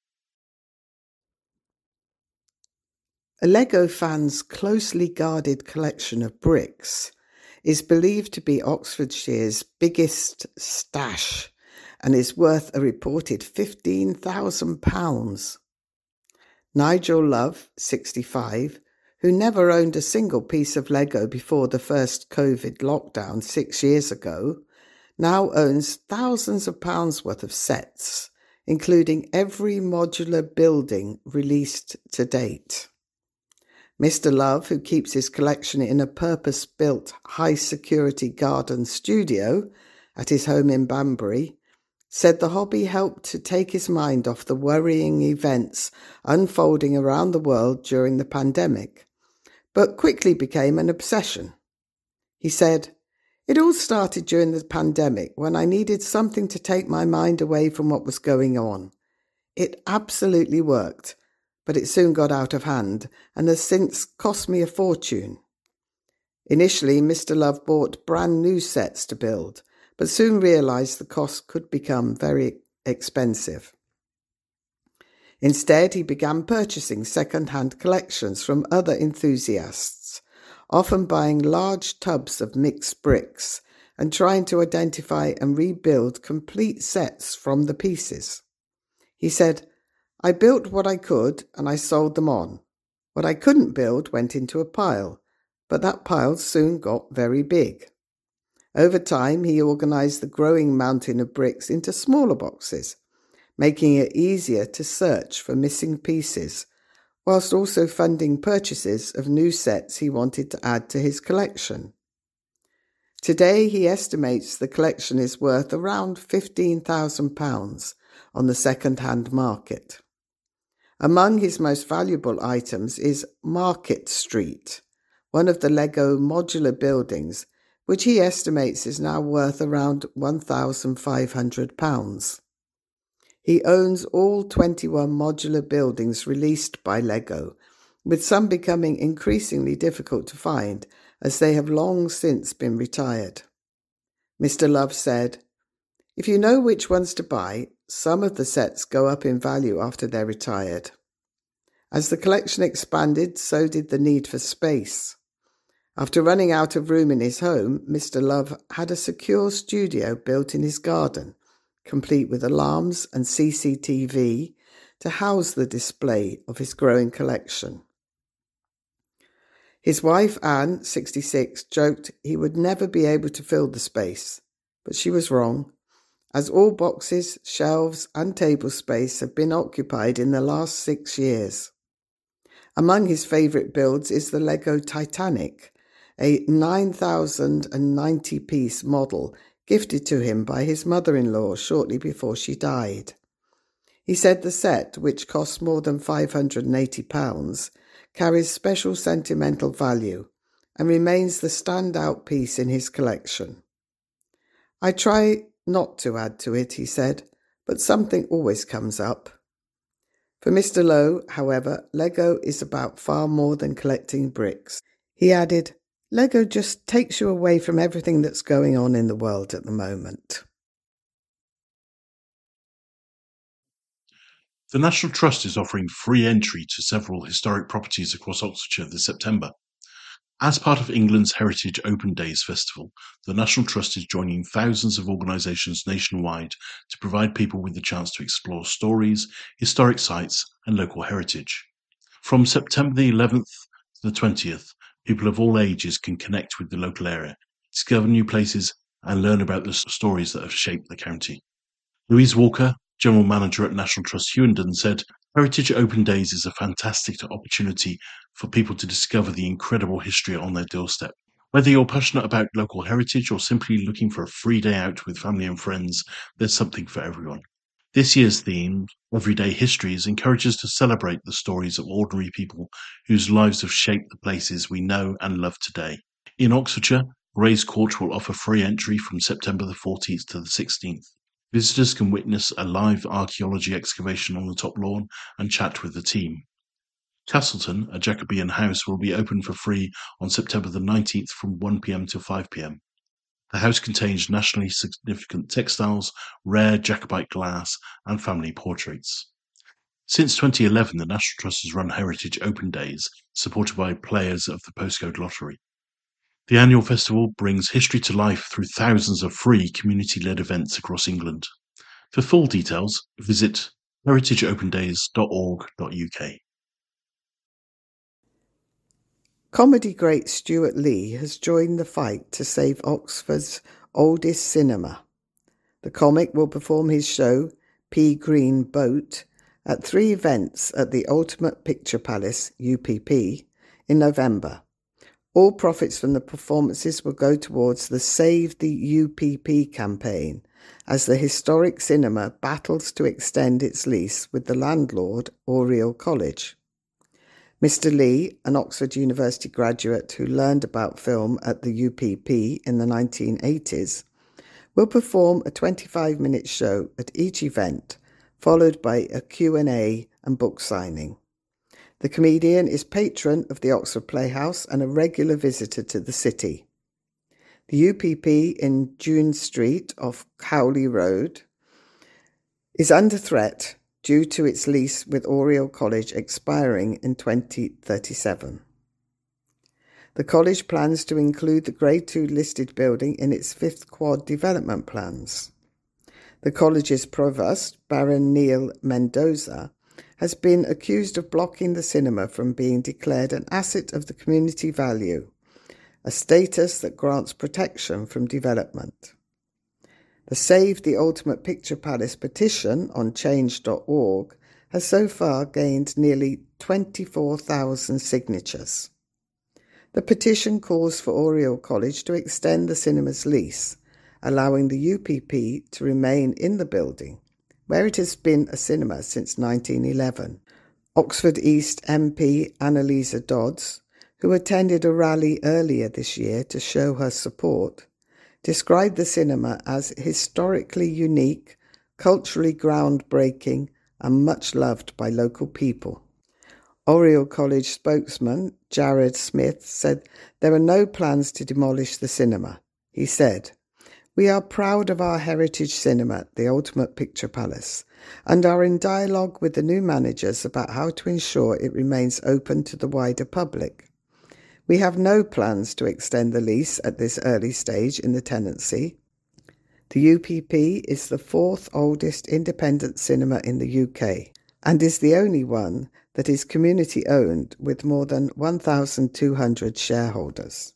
A Lego fan's closely guarded collection of bricks is believed to be Oxfordshire's biggest stash and is worth a reported fifteen thousand pounds. Nigel Love, sixty-five, who never owned a single piece of Lego before the first COVID lockdown six years ago, now owns thousands of pounds worth of sets, including every modular building released to date. Mister Love, who keeps his collection in a purpose-built high-security garden studio, at his home in Banbury, said the hobby helped to take his mind off the worrying events unfolding around the world during the pandemic, but quickly became an obsession. He said, "It all started during the pandemic when I needed something to take my mind away from what was going on. It absolutely worked, but it soon got out of hand and has since cost me a fortune." Initially, Mister Love bought brand new sets to build, but soon realised the cost could become very expensive. Instead, he began purchasing second-hand collections from other enthusiasts, often buying large tubs of mixed bricks and trying to identify and rebuild complete sets from the pieces. He said, "I built what I could and I sold them on. What I couldn't build went into a pile, but that pile soon got very big." Over time, he organised the growing mountain of bricks into smaller boxes, making it easier to search for missing pieces, whilst also funding purchases of new sets he wanted to add to his collection. Today, he estimates the collection is worth around fifteen thousand pounds on the second-hand market. Among his most valuable items is Market Street, one of the Lego modular buildings, which he estimates is now worth around one thousand five hundred pounds. He owns all twenty-one modular buildings released by Lego, with some becoming increasingly difficult to find as they have long since been retired. Mister Love said, "If you know which ones to buy, some of the sets go up in value after they're retired." As the collection expanded, so did the need for space. After running out of room in his home, Mister Love had a secure studio built in his garden, complete with alarms and C C T V to house the display of his growing collection. His wife, Anne, sixty-six, joked he would never be able to fill the space, but she was wrong, as all boxes, shelves and table space have been occupied in the last six years. Among his favourite builds is the Lego Titanic, a nine thousand ninety piece model gifted to him by his mother-in-law shortly before she died. He said the set, which costs more than five hundred eighty pounds, carries special sentimental value and remains the standout piece in his collection. "I try not to add to it," he said, "but something always comes up." For Mister Lowe, however, Lego is about far more than collecting bricks. He added, "Lego just takes you away from everything that's going on in the world at the moment." The National Trust is offering free entry to several historic properties across Oxfordshire this September. As part of England's Heritage Open Days festival, the National Trust is joining thousands of organisations nationwide to provide people with the chance to explore stories, historic sites and local heritage. From September the eleventh to the twentieth, people of all ages can connect with the local area, discover new places and learn about the stories that have shaped the county. Louise Walker, General Manager at National Trust Hughenden, said, "Heritage Open Days is a fantastic opportunity for people to discover the incredible history on their doorstep. Whether you're passionate about local heritage or simply looking for a free day out with family and friends, there's something for everyone." This year's theme, Everyday Histories, encourages to celebrate the stories of ordinary people whose lives have shaped the places we know and love today. In Oxfordshire, Grays Court will offer free entry from September the fourteenth to the sixteenth. Visitors can witness a live archaeology excavation on the top lawn and chat with the team. Castleton, a Jacobean house, will be open for free on September the nineteenth from one p m to five p m. The house contains nationally significant textiles, rare Jacobite glass and family portraits. Since twenty eleven, the National Trust has run Heritage Open Days, supported by players of the Postcode Lottery. The annual festival brings history to life through thousands of free community-led events across England. For full details, visit heritage open days dot org dot U K. Comedy great Stuart Lee has joined the fight to save Oxford's oldest cinema. The comic will perform his show, Pea Green Boat, at three events at the Ultimate Picture Palace, U P P, in November. All profits from the performances will go towards the Save the U P P campaign, as the historic cinema battles to extend its lease with the landlord, Oriel College. Mister Lee, an Oxford University graduate who learned about film at the U P P in the nineteen eighties, will perform a twenty-five minute show at each event, followed by a Q and A and book signing. The comedian is patron of the Oxford Playhouse and a regular visitor to the city. The U P P in June Street off Cowley Road is under threat due to its lease with Oriel College expiring in twenty thirty-seven. The college plans to include the Grade two listed building in its fifth quad development plans. The college's provost, Baron Neil Mendoza, has been accused of blocking the cinema from being declared an asset of the community value, a status that grants protection from development. The Save the Ultimate Picture Palace petition on change dot org has so far gained nearly twenty-four thousand signatures. The petition calls for Oriel College to extend the cinema's lease, allowing the U P P to remain in the building, where it has been a cinema since nineteen eleven. Oxford East M P Annalisa Dodds, who attended a rally earlier this year to show her support, described the cinema as historically unique, culturally groundbreaking, and much loved by local people. Oriel College spokesman Jared Smith said there are no plans to demolish the cinema. He said, "We are proud of our heritage cinema, the Ultimate Picture Palace, and are in dialogue with the new managers about how to ensure it remains open to the wider public. We have no plans to extend the lease at this early stage in the tenancy. The U P P is the fourth oldest independent cinema in the U K and is the only one that is community-owned with more than one thousand two hundred shareholders.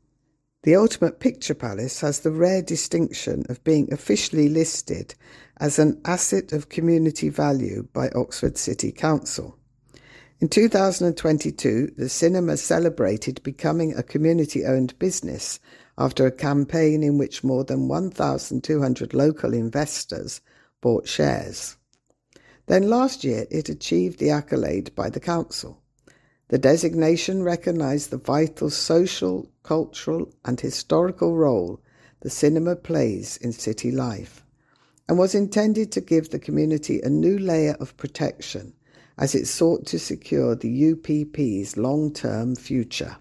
The Ultimate Picture Palace has the rare distinction of being officially listed as an asset of community value by Oxford City Council. In two thousand twenty-two, the cinema celebrated becoming a community-owned business after a campaign in which more than one thousand two hundred local investors bought shares. Then last year it achieved the accolade by the council. The designation recognised the vital social, cultural and historical role the cinema plays in city life and was intended to give the community a new layer of protection as it sought to secure the U P P's long-term future.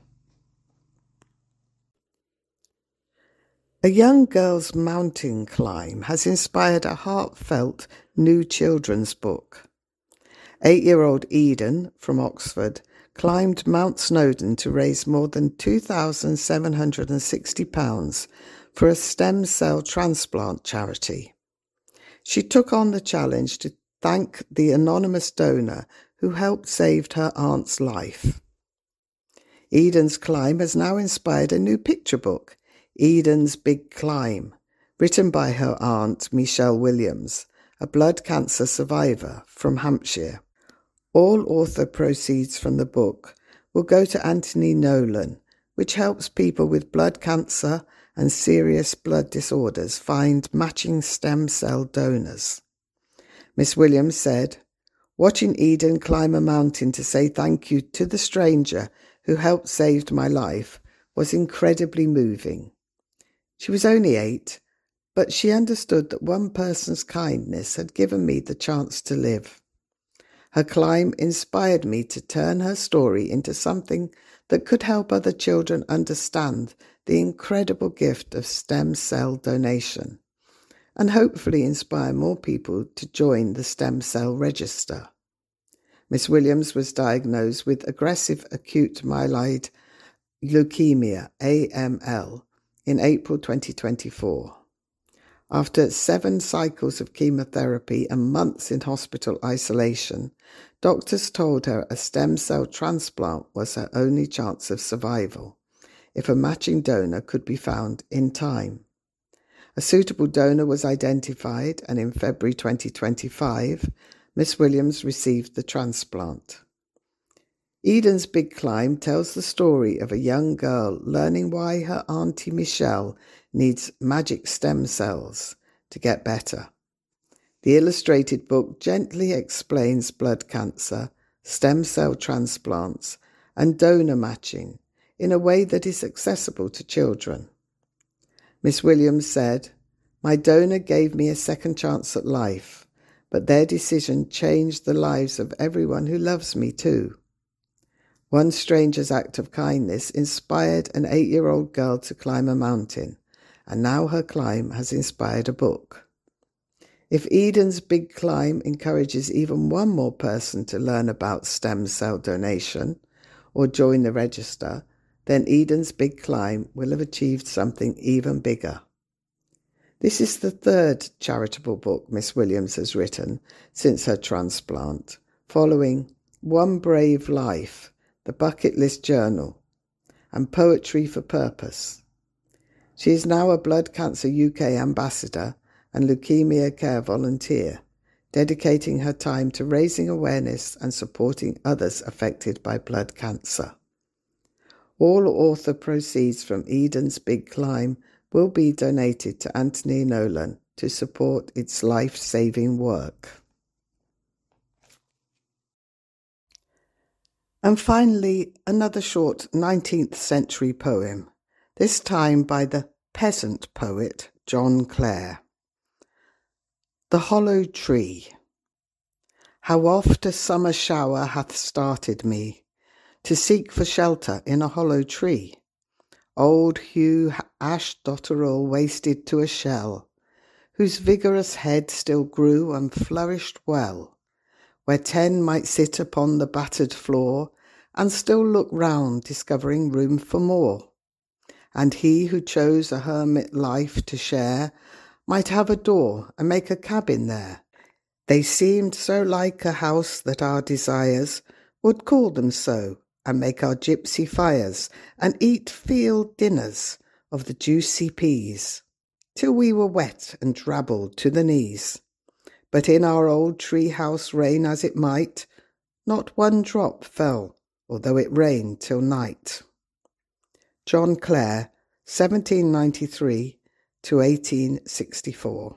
A young girl's mountain climb has inspired a heartfelt new children's book. Eight-year-old Eden from Oxford climbed Mount Snowdon to raise more than two thousand seven hundred sixty pounds for a stem cell transplant charity. She took on the challenge to thank the anonymous donor who helped save her aunt's life. Eden's climb has now inspired a new picture book, Eden's Big Climb, written by her aunt Michelle Williams, a blood cancer survivor from Hampshire. All author proceeds from the book will go to Anthony Nolan, which helps people with blood cancer and serious blood disorders find matching stem cell donors. Miss Williams said, "Watching Eden climb a mountain to say thank you to the stranger who helped save my life was incredibly moving. She was only eight, but she understood that one person's kindness had given me the chance to live. Her climb inspired me to turn her story into something that could help other children understand the incredible gift of stem cell donation, and hopefully inspire more people to join the stem cell register." Miss Williams was diagnosed with aggressive acute myeloid leukemia, A M L, in April twenty twenty-four. After seven cycles of chemotherapy and months in hospital isolation, doctors told her a stem cell transplant was her only chance of survival, if a matching donor could be found in time. A suitable donor was identified, and in February twenty twenty-five, Miss Williams received the transplant. Eden's Big Climb tells the story of a young girl learning why her Auntie Michelle needs magic stem cells to get better. The illustrated book gently explains blood cancer, stem cell transplants, and donor matching in a way that is accessible to children. Miss Williams said, "My donor gave me a second chance at life, but their decision changed the lives of everyone who loves me too. One stranger's act of kindness inspired an eight-year-old girl to climb a mountain, and now her climb has inspired a book. If Eden's Big Climb encourages even one more person to learn about stem cell donation or join the register, then Eden's Big Climb will have achieved something even bigger." This is the third charitable book Miss Williams has written since her transplant, following One Brave Life, The Bucket List Journal, and Poetry for Purpose. She is now a Blood Cancer U K ambassador and leukemia care volunteer, dedicating her time to raising awareness and supporting others affected by blood cancer. All author proceeds from Eden's Big Climb will be donated to Anthony Nolan to support its life-saving work. And finally, another short nineteenth century poem, this time by the peasant poet John Clare. The Hollow Tree. How oft a summer shower hath started me to seek for shelter in a hollow tree, old Hugh Ash Dotterel wasted to a shell, whose vigorous head still grew and flourished well, where ten might sit upon the battered floor and still look round, discovering room for more. And he who chose a hermit life to share might have a door and make a cabin there. They seemed so like a house that our desires would call them so, and make our gypsy fires, and eat field dinners of the juicy peas, till we were wet and drabbled to the knees. But in our old tree house, rain as it might, not one drop fell, although it rained till night. John Clare, seventeen ninety-three to eighteen sixty-four.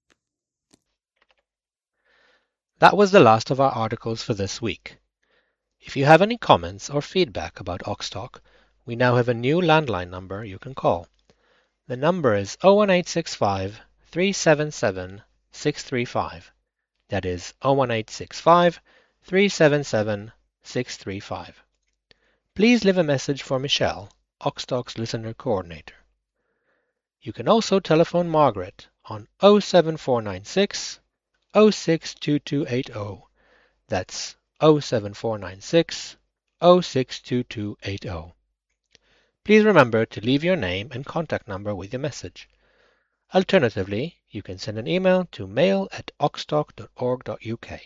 That was the last of our articles for this week. If you have any comments or feedback about Oxtalk, we now have a new landline number you can call. The number is oh one eight six five, three seven seven, six three five. That is oh one eight six five, three seven seven, six three five. Please leave a message for Michelle, Oxtalk's listener coordinator. You can also telephone Margaret on oh seven four nine six, oh six two two eight oh. That's oh seven four nine six, oh six two two eight oh. Please remember to leave your name and contact number with your message. Alternatively, you can send an email to mail at oxtalk dot org dot U K.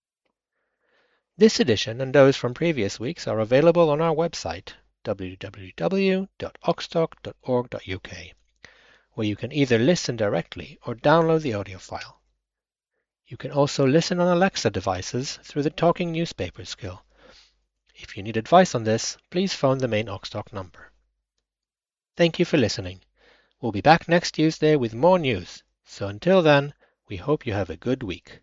This edition and those from previous weeks are available on our website, w w w dot oxtalk dot org dot U K, where you can either listen directly or download the audio file. You can also listen on Alexa devices through the Talking Newspaper skill. If you need advice on this, please phone the main Oxtalk number. Thank you for listening. We'll be back next Tuesday with more news, so until then, we hope you have a good week.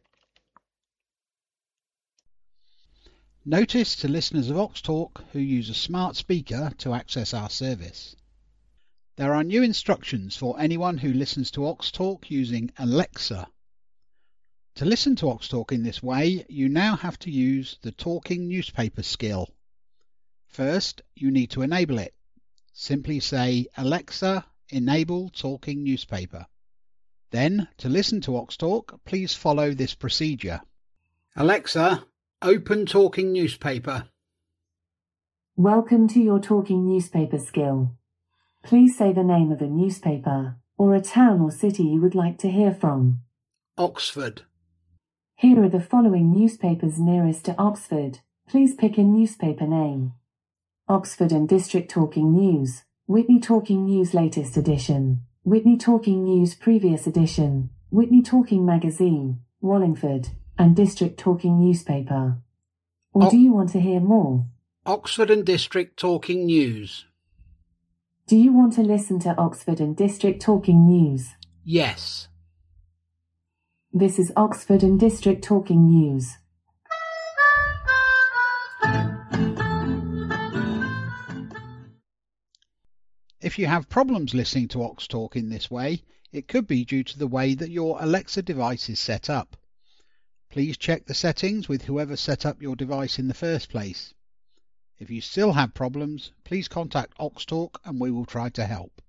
Notice to listeners of Oxtalk who use a smart speaker to access our service. There are new instructions for anyone who listens to Oxtalk using Alexa. To listen to Oxtalk in this way, you now have to use the Talking Newspaper skill. First, you need to enable it. Simply say, Alexa, enable Talking Newspaper. Then, to listen to Oxtalk, please follow this procedure. Alexa, open Talking Newspaper. Welcome to your Talking Newspaper skill. Please say the name of a newspaper, or a town or city you would like to hear from. Oxford. Here are the following newspapers nearest to Oxford. Please pick a newspaper name. Oxford and District Talking News, Whitney Talking News Latest Edition, Whitney Talking News Previous Edition, Whitney Talking Magazine, Wallingford, and District Talking Newspaper. Or Oh. do you want to hear more? Oxford and District Talking News. Do you want to listen to Oxford and District Talking News? Yes. This is Oxford and District Talking News. If you have problems listening to Ox Talk in this way, it could be due to the way that your Alexa device is set up. Please check the settings with whoever set up your device in the first place. If you still have problems, please contact Ox Talk and we will try to help.